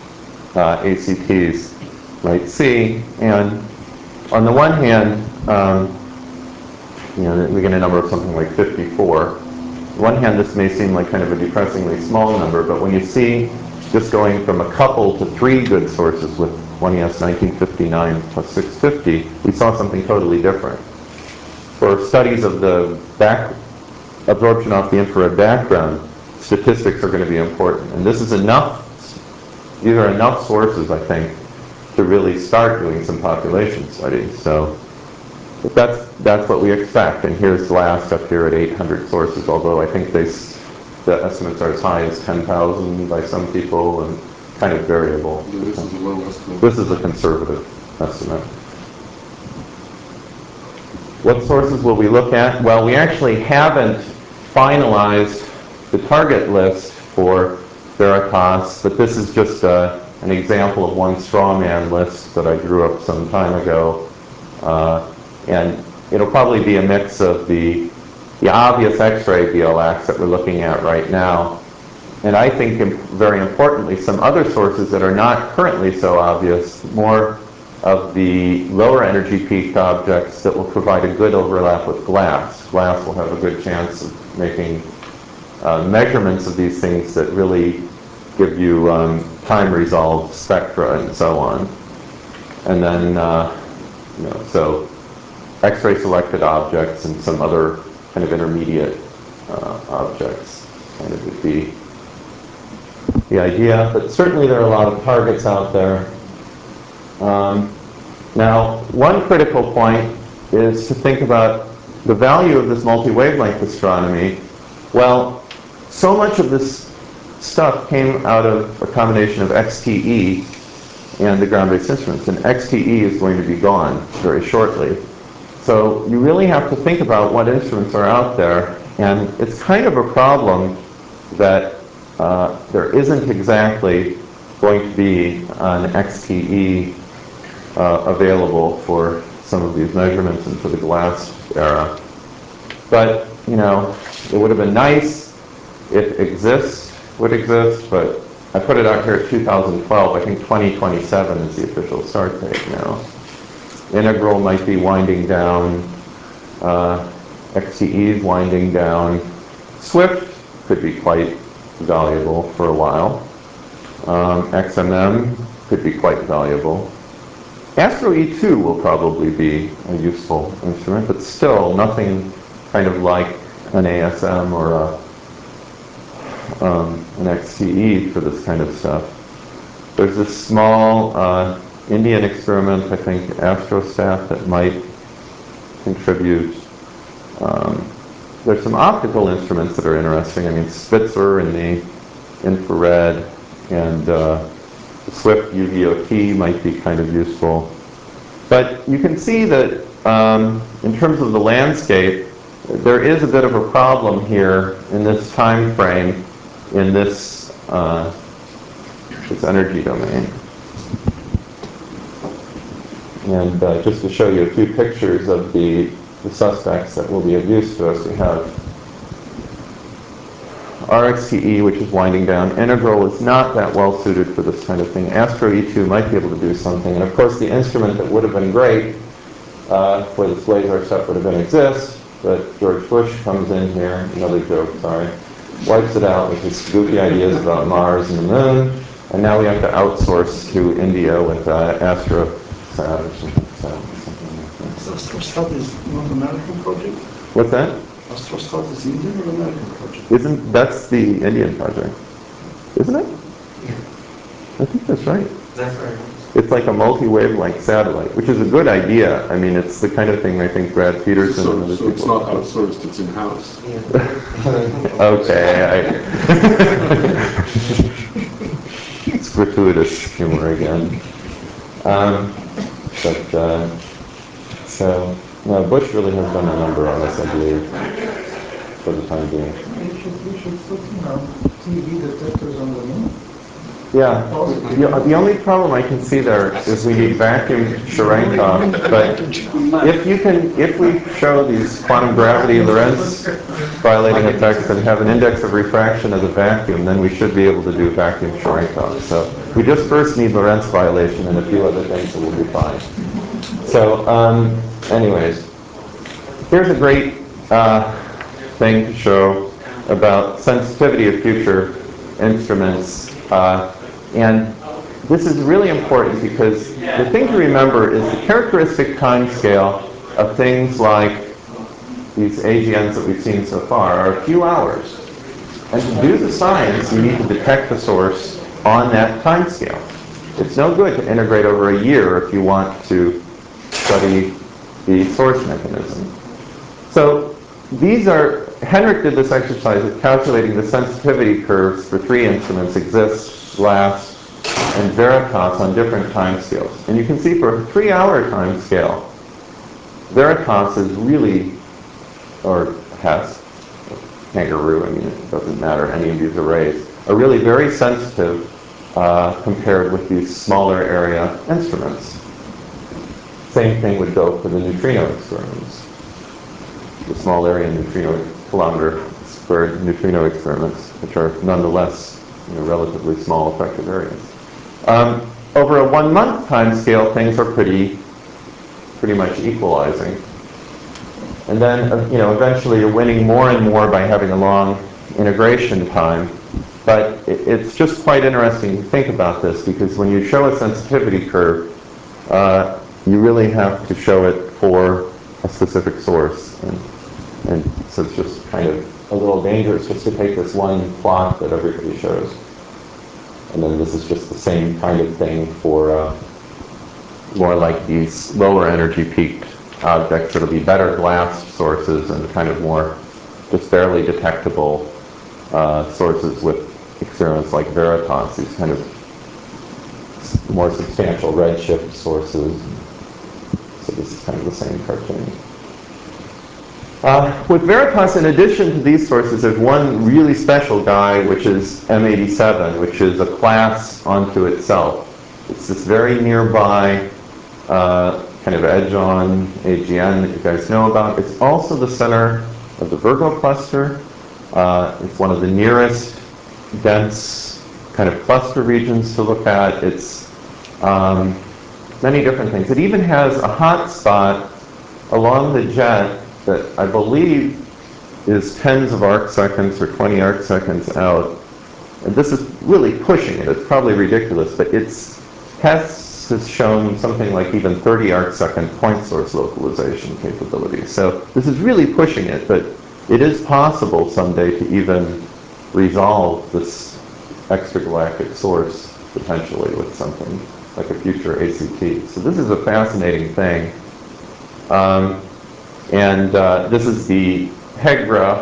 ACTs might see. And on the one hand, you know, we get a number of something like 54. On one hand, this may seem like kind of a depressingly small number, but when you see just going from a couple to 3 good sources with 1ES 1959 plus 650, we saw something totally different. For studies of the absorption off the infrared background, statistics are going to be important. And this is enough, these are enough sources, I think, to really start doing some population studies. So that's what we expect. And here's GLAST up here at 800 sources, although I think the estimates are as high as 10,000 by some people and kind of variable. This is a low estimate. This is a conservative estimate. What sources will we look at? Well, we actually haven't finalized the target list for Veritas, but this is just an example of one strawman list that I drew up some time ago. And it'll probably be a mix of the obvious X-ray BLX that we're looking at right now, and I think very importantly some other sources that are not currently so obvious, more of the lower energy peak objects that will provide a good overlap with GLAST. GLAST will have a good chance of making measurements of these things that really give you time-resolved spectra and so on. And then, you know, so X-ray selected objects and some other kind of intermediate objects kind of would be the idea. But certainly there are a lot of targets out there. Now, one critical point is to think about the value of this multi-wavelength astronomy. Well, so much of this stuff came out of a combination of XTE and the ground-based instruments, and XTE is going to be gone very shortly. So you really have to think about what instruments are out there, and it's kind of a problem that there isn't exactly going to be an XTE available for some of these measurements and for the GLAST era. But, you know, it would have been nice if EXIST would exist, but I put it out here at 2012. I think 2027 is the official start date now. Integral might be winding down. XTE is winding down. SWIFT could be quite valuable for a while. XMM could be quite valuable. Astro E2 will probably be a useful instrument, but still nothing kind of like an ASM or an XTE for this kind of stuff. There's this small Indian experiment, I think, Astrostat, that might contribute. There's some optical instruments that are interesting. I mean, Spitzer in the infrared and the SWIFT UVOT might be kind of useful. But you can see that in terms of the landscape, there is a bit of a problem here in this time frame, in this energy domain. And just to show you a few pictures of the suspects that will be of use to us, we have RxTE, which is winding down. Integral is not that well suited for this kind of thing. Astro E2 might be able to do something. And of course, the instrument that would have been great for this Blazar stuff would have been Exist, but George Bush comes in here, another joke, sorry, wipes it out with his goofy ideas about Mars and the moon, and now we have to outsource to India with Astrosat or something. Astrosat is not an American project? What's that? Astrosat is Indian or American project? That's the Indian project, isn't it? Yeah. I think that's right. That's right. It's like a multi-wavelength satellite, which is a good idea. I mean, it's the kind of thing I think Brad Peterson and other So it's people... not outsourced, it's in-house. Okay. It's gratuitous humor again. No, Bush really has done a number on this, I believe, for the time being. We should put, TV detectors on the moon. Yeah. The only problem I can see there is we need vacuum Cherenkov, but if we show these quantum gravity Lorentz violating effects and have an index of refraction as a vacuum, then we should be able to do vacuum Cherenkov. So we just first need Lorentz violation and a few other things and we'll be fine. So anyways, here's a great thing to show about sensitivity of future instruments. And this is really important because the thing to remember is the characteristic time scale of things like these AGNs that we've seen so far are a few hours. And to do the science, you need to detect the source on that time scale. It's no good to integrate over a year if you want to study the source mechanism. So Henrik did this exercise of calculating the sensitivity curves for 3 instruments, Exist, GLASS, and Veritas on different time scales. And you can see for a 3-hour time scale, Veritas is really, or HESS, Kangaroo, I mean, it doesn't matter, any of these arrays, are really very sensitive compared with these smaller area instruments. Same thing would go for the neutrino experiments. The small area neutrino kilometer squared neutrino experiments, which are nonetheless relatively small effective areas. Over a 1-month time scale, things are pretty much equalizing. And then, eventually you're winning more and more by having a long integration time. But it's just quite interesting to think about this because when you show a sensitivity curve, you really have to show it for a specific source. And so it's just kind of a little dangerous just to take this one plot that everybody shows. And then this is just the same kind of thing for more like these lower energy peaked objects that'll be better glass sources and kind of more just barely detectable sources with experiments like Veritas, these kind of more substantial redshift sources. So this is kind of the same cartoon. With Veritas, in addition to these sources, there's one really special guy, which is M87, which is a class unto itself. It's this very nearby kind of edge-on AGN that you guys know about. It's also the center of the Virgo cluster. It's one of the nearest dense kind of cluster regions to look at. It's many different things. It even has a hot spot along the jet that I believe is tens of arc seconds or 20 arc seconds out. And this is really pushing it. It's probably ridiculous, but Hess has shown something like even 30 arc second point source localization capability. So this is really pushing it, but it is possible someday to even resolve this extragalactic source potentially with something like a future ACT. So this is a fascinating thing. This is the HEGRA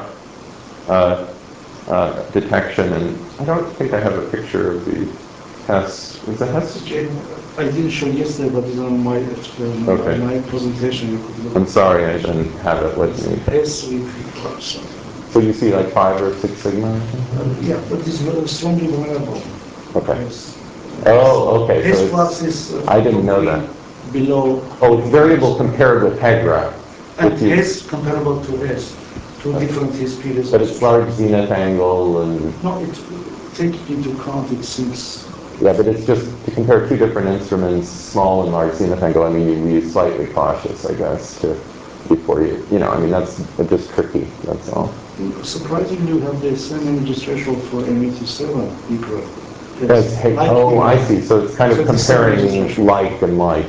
detection, and I don't think I have a picture of the Hess. Is the Hess? I didn't show yesterday, but it's on my experiment, Okay. my presentation. You could look. I'm sorry, I didn't have it with me. S3 So you see like 5 or 6 sigma? yeah, but it's very strongly variable. Okay. Yes. Oh, okay. S So plus it's, is I didn't know that. below. Oh, it's variable compared with HEGRA. And which is- S comparable to S. To two different speeds. But it's large zenith angle and... No, taking into account it seems... Yeah, but it's just to compare two different instruments, small and large zenith angle. I mean, you be slightly cautious, I guess, before I mean, that's just tricky, that's all. Surprisingly, you have the same energy threshold for M87 equal. Yes, oh, I see. So it's kind of comparing like and like.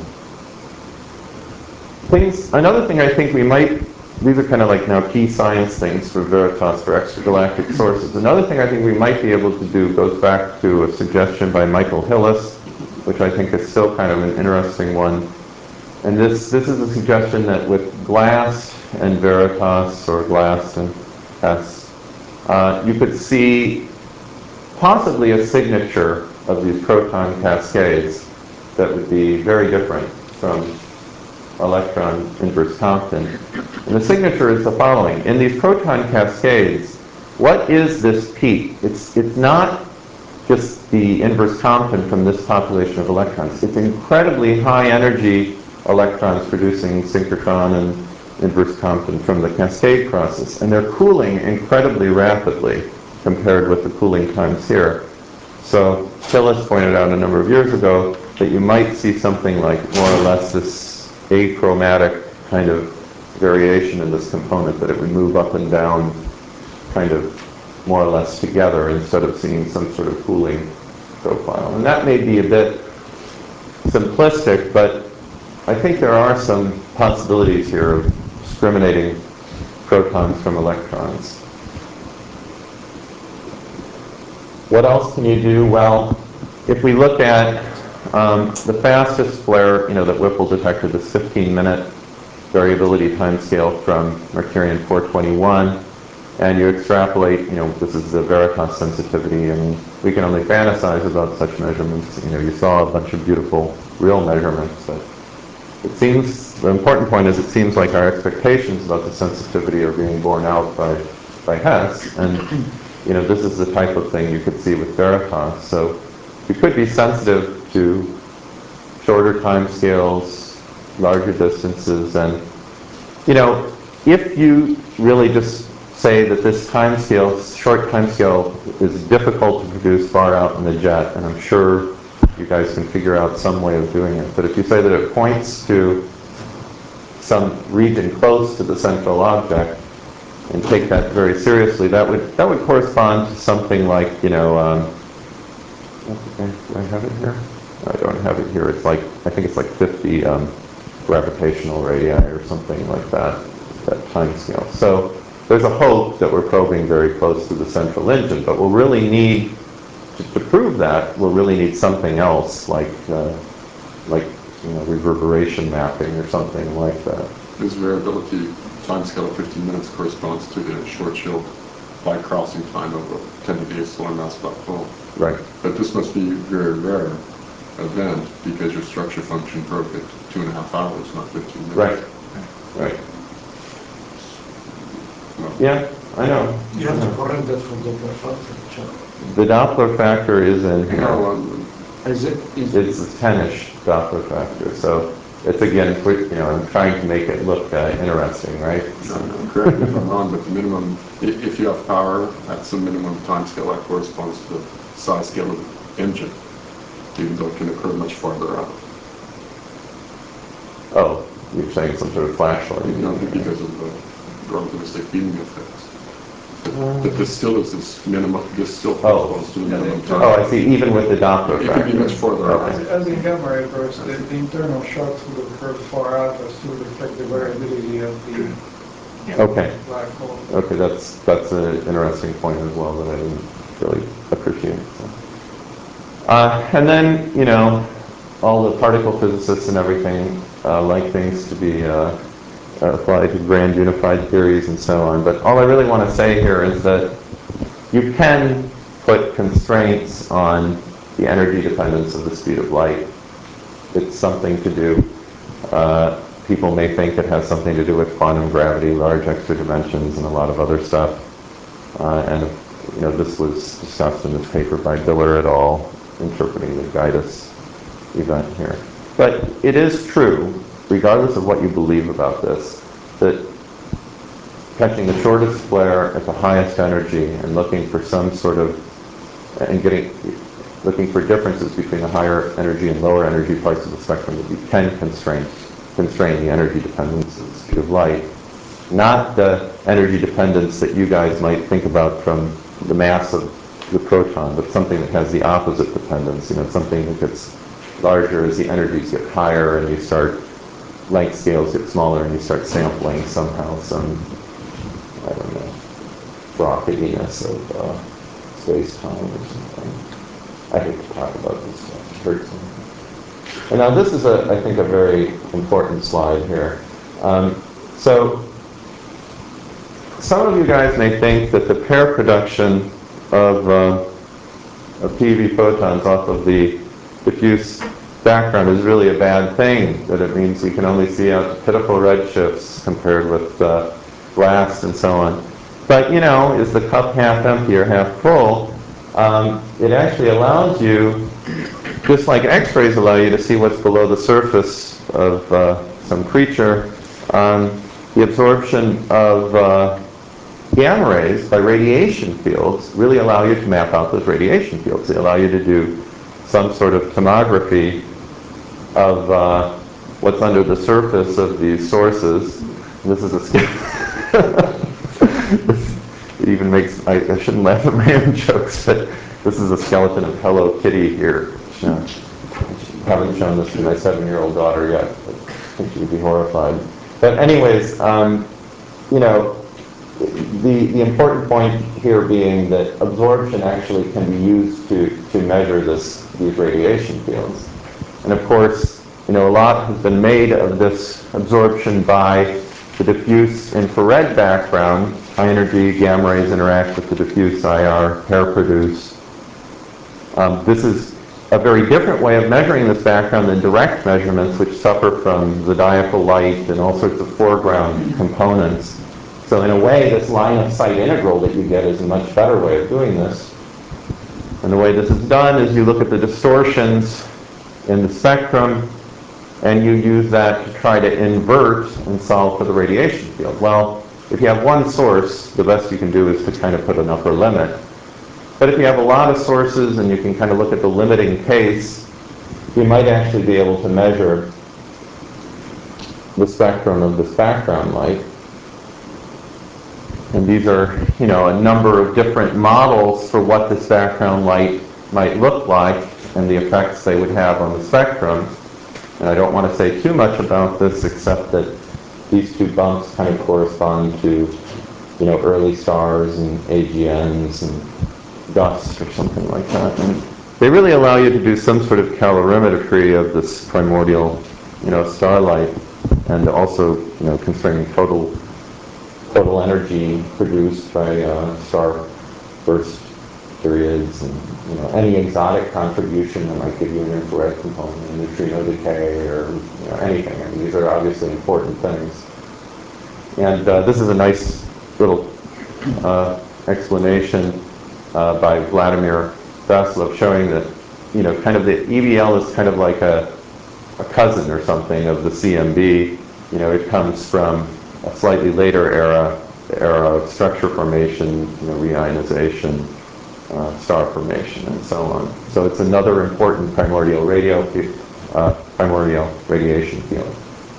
Another thing I think we might, these are kind of like now key science things for Veritas for extragalactic sources. Another thing I think we might be able to do goes back to a suggestion by Michael Hillis, which I think is still kind of an interesting one. And this is a suggestion that with GLAST and Veritas, or GLAST and TESS, you could see possibly a signature of these proton cascades that would be very different from electron inverse Compton. And the signature is the following. In these proton cascades, what is this peak? It's not just the inverse Compton from this population of electrons. It's incredibly high energy electrons producing synchrotron and inverse Compton from the cascade process. And they're cooling incredibly rapidly compared with the cooling times here. So Hillis pointed out a number of years ago that you might see something like more or less this achromatic kind of variation in this component, that it would move up and down kind of more or less together instead of seeing some sort of cooling profile. And that may be a bit simplistic, but I think there are some possibilities here of discriminating protons from electrons. What else can you do? Well, if we look at the fastest flare, that Whipple detected, this 15-minute variability timescale from Mercurian 421, and you extrapolate, this is the Veritas sensitivity, and we can only fantasize about such measurements. You saw a bunch of beautiful real measurements, but the important point is it seems like our expectations about the sensitivity are being borne out by Hess, and this is the type of thing you could see with Veritas. So you could be sensitive to shorter time scales, larger distances, and if you really just say that this short time scale is difficult to produce far out in the jet, and I'm sure you guys can figure out some way of doing it, but if you say that it points to some region close to the central object and take that very seriously, that would correspond to something like, do I have it here? No, I don't have it here. It's like, I think it's like 50 gravitational radii or something like that time scale. So there's a hope that we're probing very close to the central engine, but we'll really need, to prove that, we'll really need something else, like reverberation mapping or something like that. This variability timescale of 15 minutes corresponds to the short shield by crossing time of a 10 to the 8th solar mass black hole. Right. But this must be a very rare event because your structure function broke at 2.5 hours, not 15 minutes. Right. Yeah, I know. You have to correct that from the Doppler factor. The Doppler factor is in here. Is it? It's a 10-ish Doppler factor. So it's again, I'm trying to make it look interesting, right? No, correct me if I'm wrong, but the minimum, if you have power, that's the minimum time scale that corresponds to the size scale of the engine, even though it can occur much farther out. Oh, you're saying some sort of flashlight? No, because of the relativistic beaming effects. But this still is this minimum, this still corresponds to the minimum time. Oh, I see, even with the Doppler It factor. can be much farther out. As in gamma ray bursts, the internal shocks would occur far out as to reflect the variability of the Okay. black hole. Okay, that's an interesting point as well that I didn't really appreciate. So. And then, all the particle physicists and everything like things to be applied to grand unified theories and so on. But all I really want to say here is that you can put constraints on the energy dependence of the speed of light. It's something to do. People may think it has something to do with quantum gravity, large extra dimensions, and a lot of other stuff. And this was discussed in this paper by Biller et al., interpreting the Gaitis event here. But it is true, regardless of what you believe about this, that catching the shortest flare at the highest energy and looking for some sort of, and looking for differences between the higher energy and lower energy parts of the spectrum that you can constrain the energy dependence of the speed of light. Not the energy dependence that you guys might think about from the mass of the proton, but something that has the opposite dependence, something that gets larger as the energies get higher and you start, length scales get smaller and you start sampling somehow some, I don't know, rocketiness of space-time or something. I hate to talk about this stuff, it hurts me. And now this is, I think, a very important slide here. So some of you guys may think that the pair production of PeV photons off of the diffuse background is really a bad thing, that it means you can only see out pitiful redshifts compared with blast and so on. But, is the cup half empty or half full? It actually allows you, just like X-rays allow you to see what's below the surface of some creature, the absorption of gamma rays by radiation fields really allow you to map out those radiation fields. They allow you to do some sort of tomography of what's under the surface of these sources. This is a scale. It even makes, I shouldn't laugh at my own jokes, but this is a skeleton of Hello Kitty here. Which, I haven't shown this to my 7-year-old daughter yet, but I think she'd be horrified. But anyways, the important point here being that absorption actually can be used to measure these radiation fields. And of course, a lot has been made of this absorption by the diffuse infrared background. High energy gamma rays interact with the diffuse IR, pair produce. This is a very different way of measuring this background than direct measurements, which suffer from zodiacal light and all sorts of foreground components. So in a way, this line of sight integral that you get is a much better way of doing this. And the way this is done is you look at the distortions in the spectrum, and you use that to try to invert and solve for the radiation field. Well, if you have one source, the best you can do is to kind of put an upper limit. But if you have a lot of sources and you can kind of look at the limiting case, you might actually be able to measure the spectrum of this background light. And these are, a number of different models for what this background light might look like and the effects they would have on the spectrum. And I don't want to say too much about this except that these two bumps kind of correspond to, early stars and AGNs and dust or something like that. And they really allow you to do some sort of calorimetry of this primordial, starlight, and also, concerning total energy produced by star burst periods and any exotic contribution that might give you an infrared component, a neutrino decay, or anything. I mean, these are obviously important things. And this is a nice little explanation by Vladimir Vasilov showing that kind of the EVL is kind of like a cousin or something of the CMB. It comes from a slightly later era, the era of structure formation, reionization, star formation, and so on. So it's another important primordial radiation field.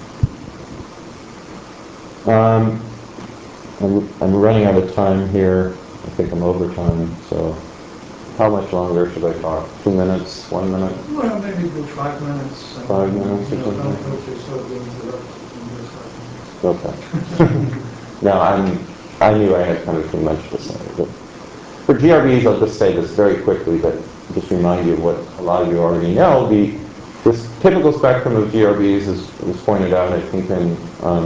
I'm running out of time here. I think I'm over time. So how much longer should I talk? 2 minutes? 1 minute? Well, maybe do 5 minutes. 5 minutes or Don't something? put yourself into that. Okay. No, I knew I had kind of too much to say. But for GRBs, I'll just say this very quickly, but just remind you of what a lot of you already know. This typical spectrum of GRBs was pointed out, I think, in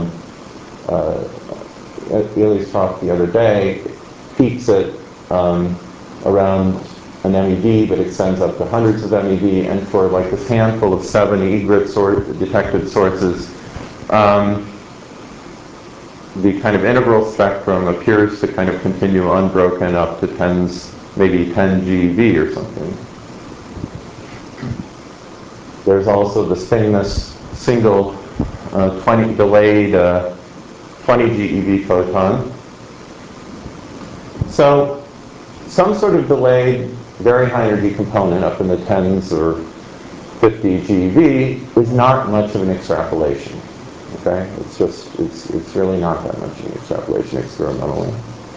Eli's talk the other day, peaks at around an MeV, but extends up to hundreds of MeV, and for like this handful of 7 egret detected sources, the kind of integral spectrum appears to kind of continue unbroken up to maybe 10 GeV or something. There's also this famous single 20 delayed 20 GeV photon, So some sort of delayed, very high energy component up in the tens or 50 GeV is not much of an extrapolation. Okay, it's really not that much of an extrapolation experimentally.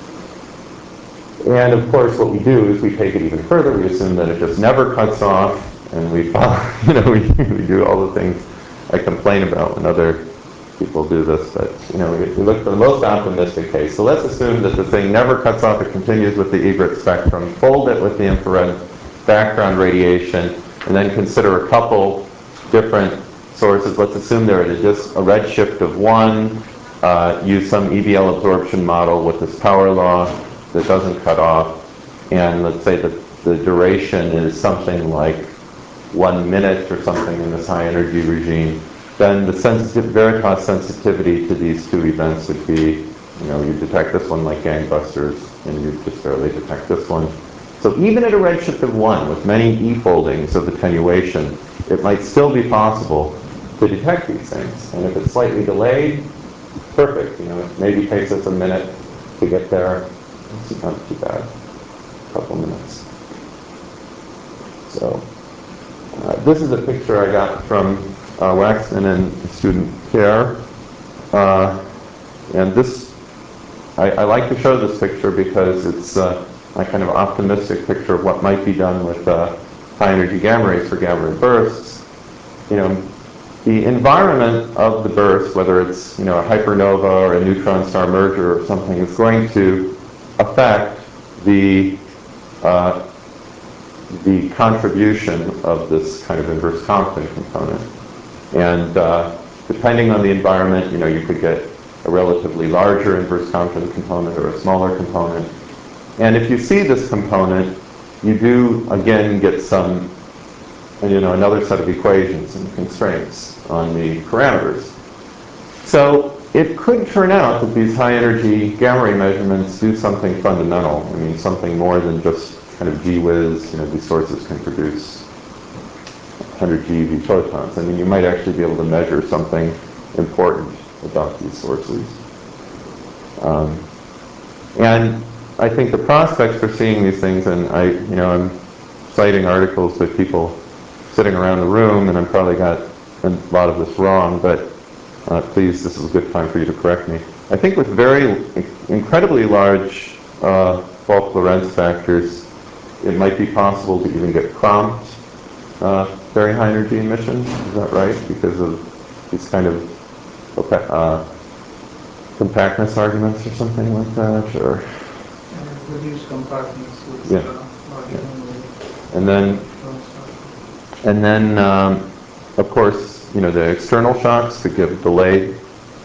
And of course, what we do is we take it even further. We assume that it just never cuts off, and we follow, we do all the things I complain about when other people do this. But we look for the most optimistic case. So let's assume that the thing never cuts off. It continues with the Egret spectrum. Fold it with the infrared background radiation, and then consider a couple different sources. Let's assume they're at just a redshift of 1. Use some EBL absorption model with this power law that doesn't cut off, and let's say that the duration is something like 1 minute or something in this high energy regime, then the Veritas sensitivity to these two events would be, you detect this one like gangbusters, and you just barely detect this one. So even at a redshift of 1 with many E-foldings of attenuation, it might still be possible to detect these things. And if it's slightly delayed, perfect. It maybe takes us a minute to get there. It's not too bad. A couple minutes. So this is a picture I got from Waxman and student Pierre. And this, I like to show this picture because it's my kind of optimistic picture of what might be done with high energy gamma rays for gamma ray bursts. The environment of the burst, whether it's a hypernova or a neutron star merger or something, is going to affect the contribution of this kind of inverse Compton component. And depending on the environment, you could get a relatively larger inverse Compton component or a smaller component. And if you see this component, you do again get some, another set of equations and constraints on the parameters. So it could turn out that these high energy gamma ray measurements do something fundamental. I mean, something more than just kind of gee whiz, these sources can produce 100 GeV photons. I mean, you might actually be able to measure something important about these sources. And I think the prospects for seeing these things, and I'm citing articles with people sitting around the room, and I've probably got a lot of this wrong, but please, this is a good time for you to correct me. I think with incredibly large bulk Lorentz factors, it might be possible to even get prompt very high energy emissions. Is that right? Because of these kind of compactness arguments or something like that, or Reduce compactness with and then of course the external shocks could give delayed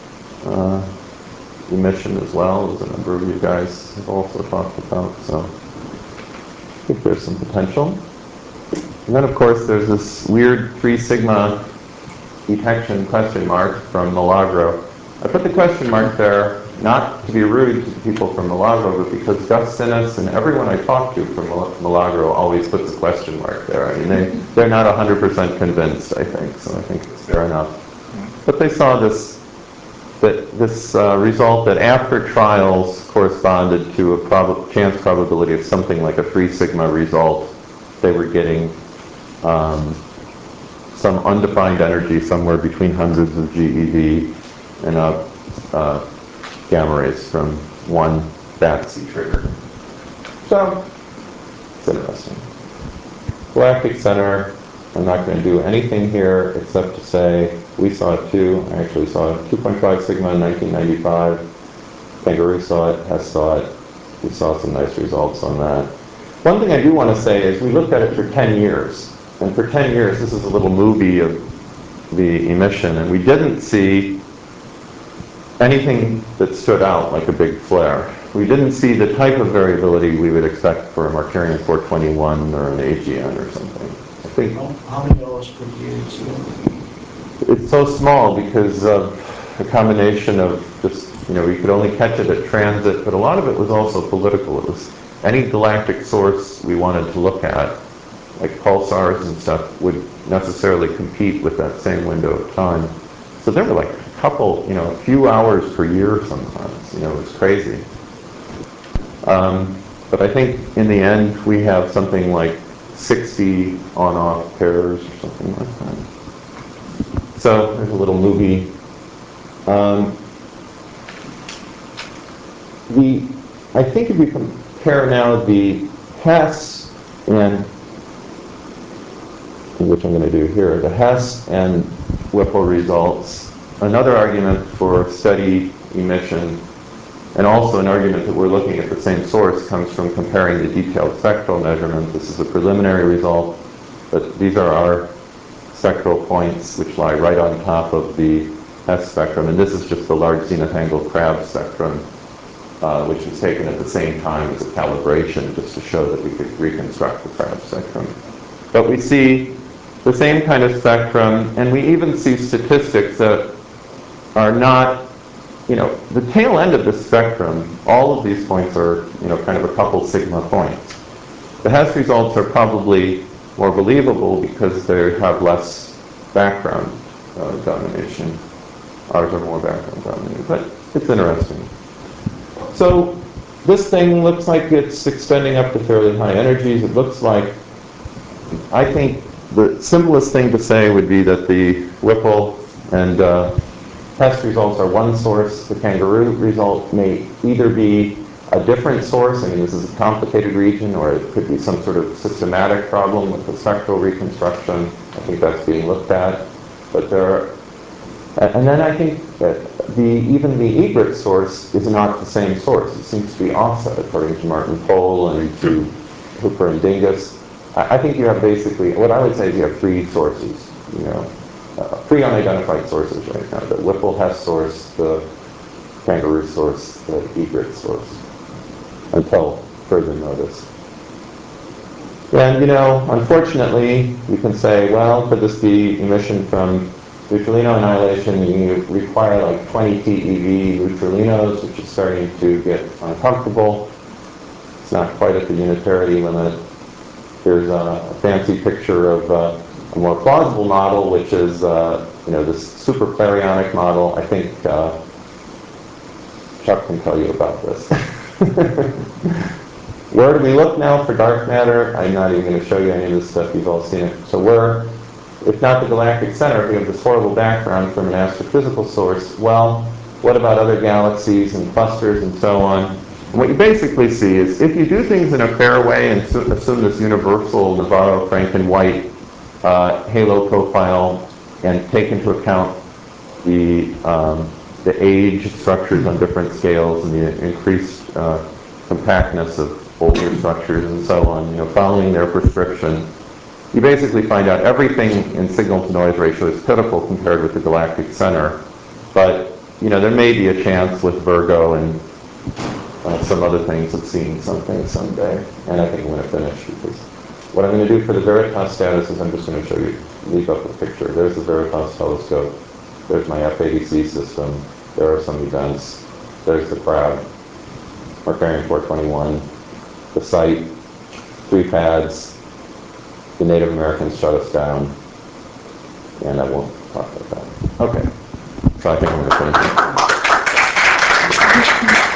emission as well, as a number of you guys have also talked about. So I think there's some potential. And then of course there's this weird 3 sigma detection question mark from Milagro. I put the question mark there not to be rude to the people from Milagro, but because Gus Sinus and everyone I talk to from Milagro always puts a question mark there. I mean, they're not 100% convinced, I think, so I think it's fair enough. But they saw this result that after trials corresponded to a chance probability of something like a 3 sigma result. They were getting some undefined energy somewhere between hundreds of GeV and gamma rays from one BATC trigger. So, it's interesting. Galactic Center, I'm not going to do anything here except to say we saw it too. I actually saw it 2.5 sigma in 1995. Kangaroo saw it, Hess saw it. We saw some nice results on that. One thing I do want to say is we looked at it for 10 years. And for 10 years, this is a little movie of the emission, and we didn't see anything that stood out like a big flare. We didn't see the type of variability we would expect for a Markarian 421 or an AGN or something. I think How many hours per year is it? it's so small because of a combination of just, we could only catch it at transit, but a lot of it was also political. It was any galactic source we wanted to look at, like pulsars and stuff, would necessarily compete with that same window of time. So there were like a couple, a few hours per year sometimes. It was crazy. But I think in the end we have something like 60 on-off pairs or something like that. So there's a little movie. I think if we compare now the Hess and, which I'm going to do here, the Hess and Whipple results, another argument for steady emission, and also an argument that we're looking at the same source, comes from comparing the detailed spectral measurement. This is a preliminary result, but these are our spectral points which lie right on top of the Hess spectrum, and this is just the large zenith angle Crab spectrum, which was taken at the same time as a calibration just to show that we could reconstruct the Crab spectrum. But we see the same kind of spectrum, and we even see statistics that are not, the tail end of this spectrum, all of these points are, kind of a couple sigma points. The Hess results are probably more believable because they have less background domination. Ours are more background dominated, but it's interesting. So this thing looks like it's extending up to fairly high energies. It looks like, I think the simplest thing to say would be that the Whipple and Hess results are one source. The Kangaroo result may either be a different source. I mean, this is a complicated region, or it could be some sort of systematic problem with the spectral reconstruction. I think that's being looked at. But and then I think that even the egret source is not the same source. It seems to be offset according to Martin Pole and to Hooper and Dingus. I think you have basically, what I would say is you have three sources, three unidentified sources right now: the Whipple Hess source, the Kangaroo source, the egret source, until further notice. And, unfortunately, you can say, well, could this be emission from neutralino annihilation? You require like 20 TeV neutralinos, which is starting to get uncomfortable. It's not quite at the unitarity limit. Here's a fancy picture of a more plausible model, which is, this super clarionic model. I think Chuck can tell you about this. Where do we look now for dark matter? I'm not even going to show you any of this stuff. You've all seen it. So if not the galactic center, we have this horrible background from an astrophysical source. Well, what about other galaxies and clusters and so on? And what you basically see is if you do things in a fair way and assume this universal Navarro-Franken-White halo profile and take into account the age structures on different scales and the increased compactness of older structures and so on, following their prescription, you basically find out everything in signal-to-noise ratio is pitiful compared with the galactic center. But, there may be a chance with Virgo and some other things of seeing something someday. And I think I'm going to finish because what I'm going to do for the Veritas status is I'm just going to show you, leave up a picture. There's the Veritas telescope. There's my F-80C system. There are some events. There's the Crab, Markarian 421, the site, 3 pads. The Native Americans shut us down, and I won't talk about that. Okay, so I think I'm going to finish it.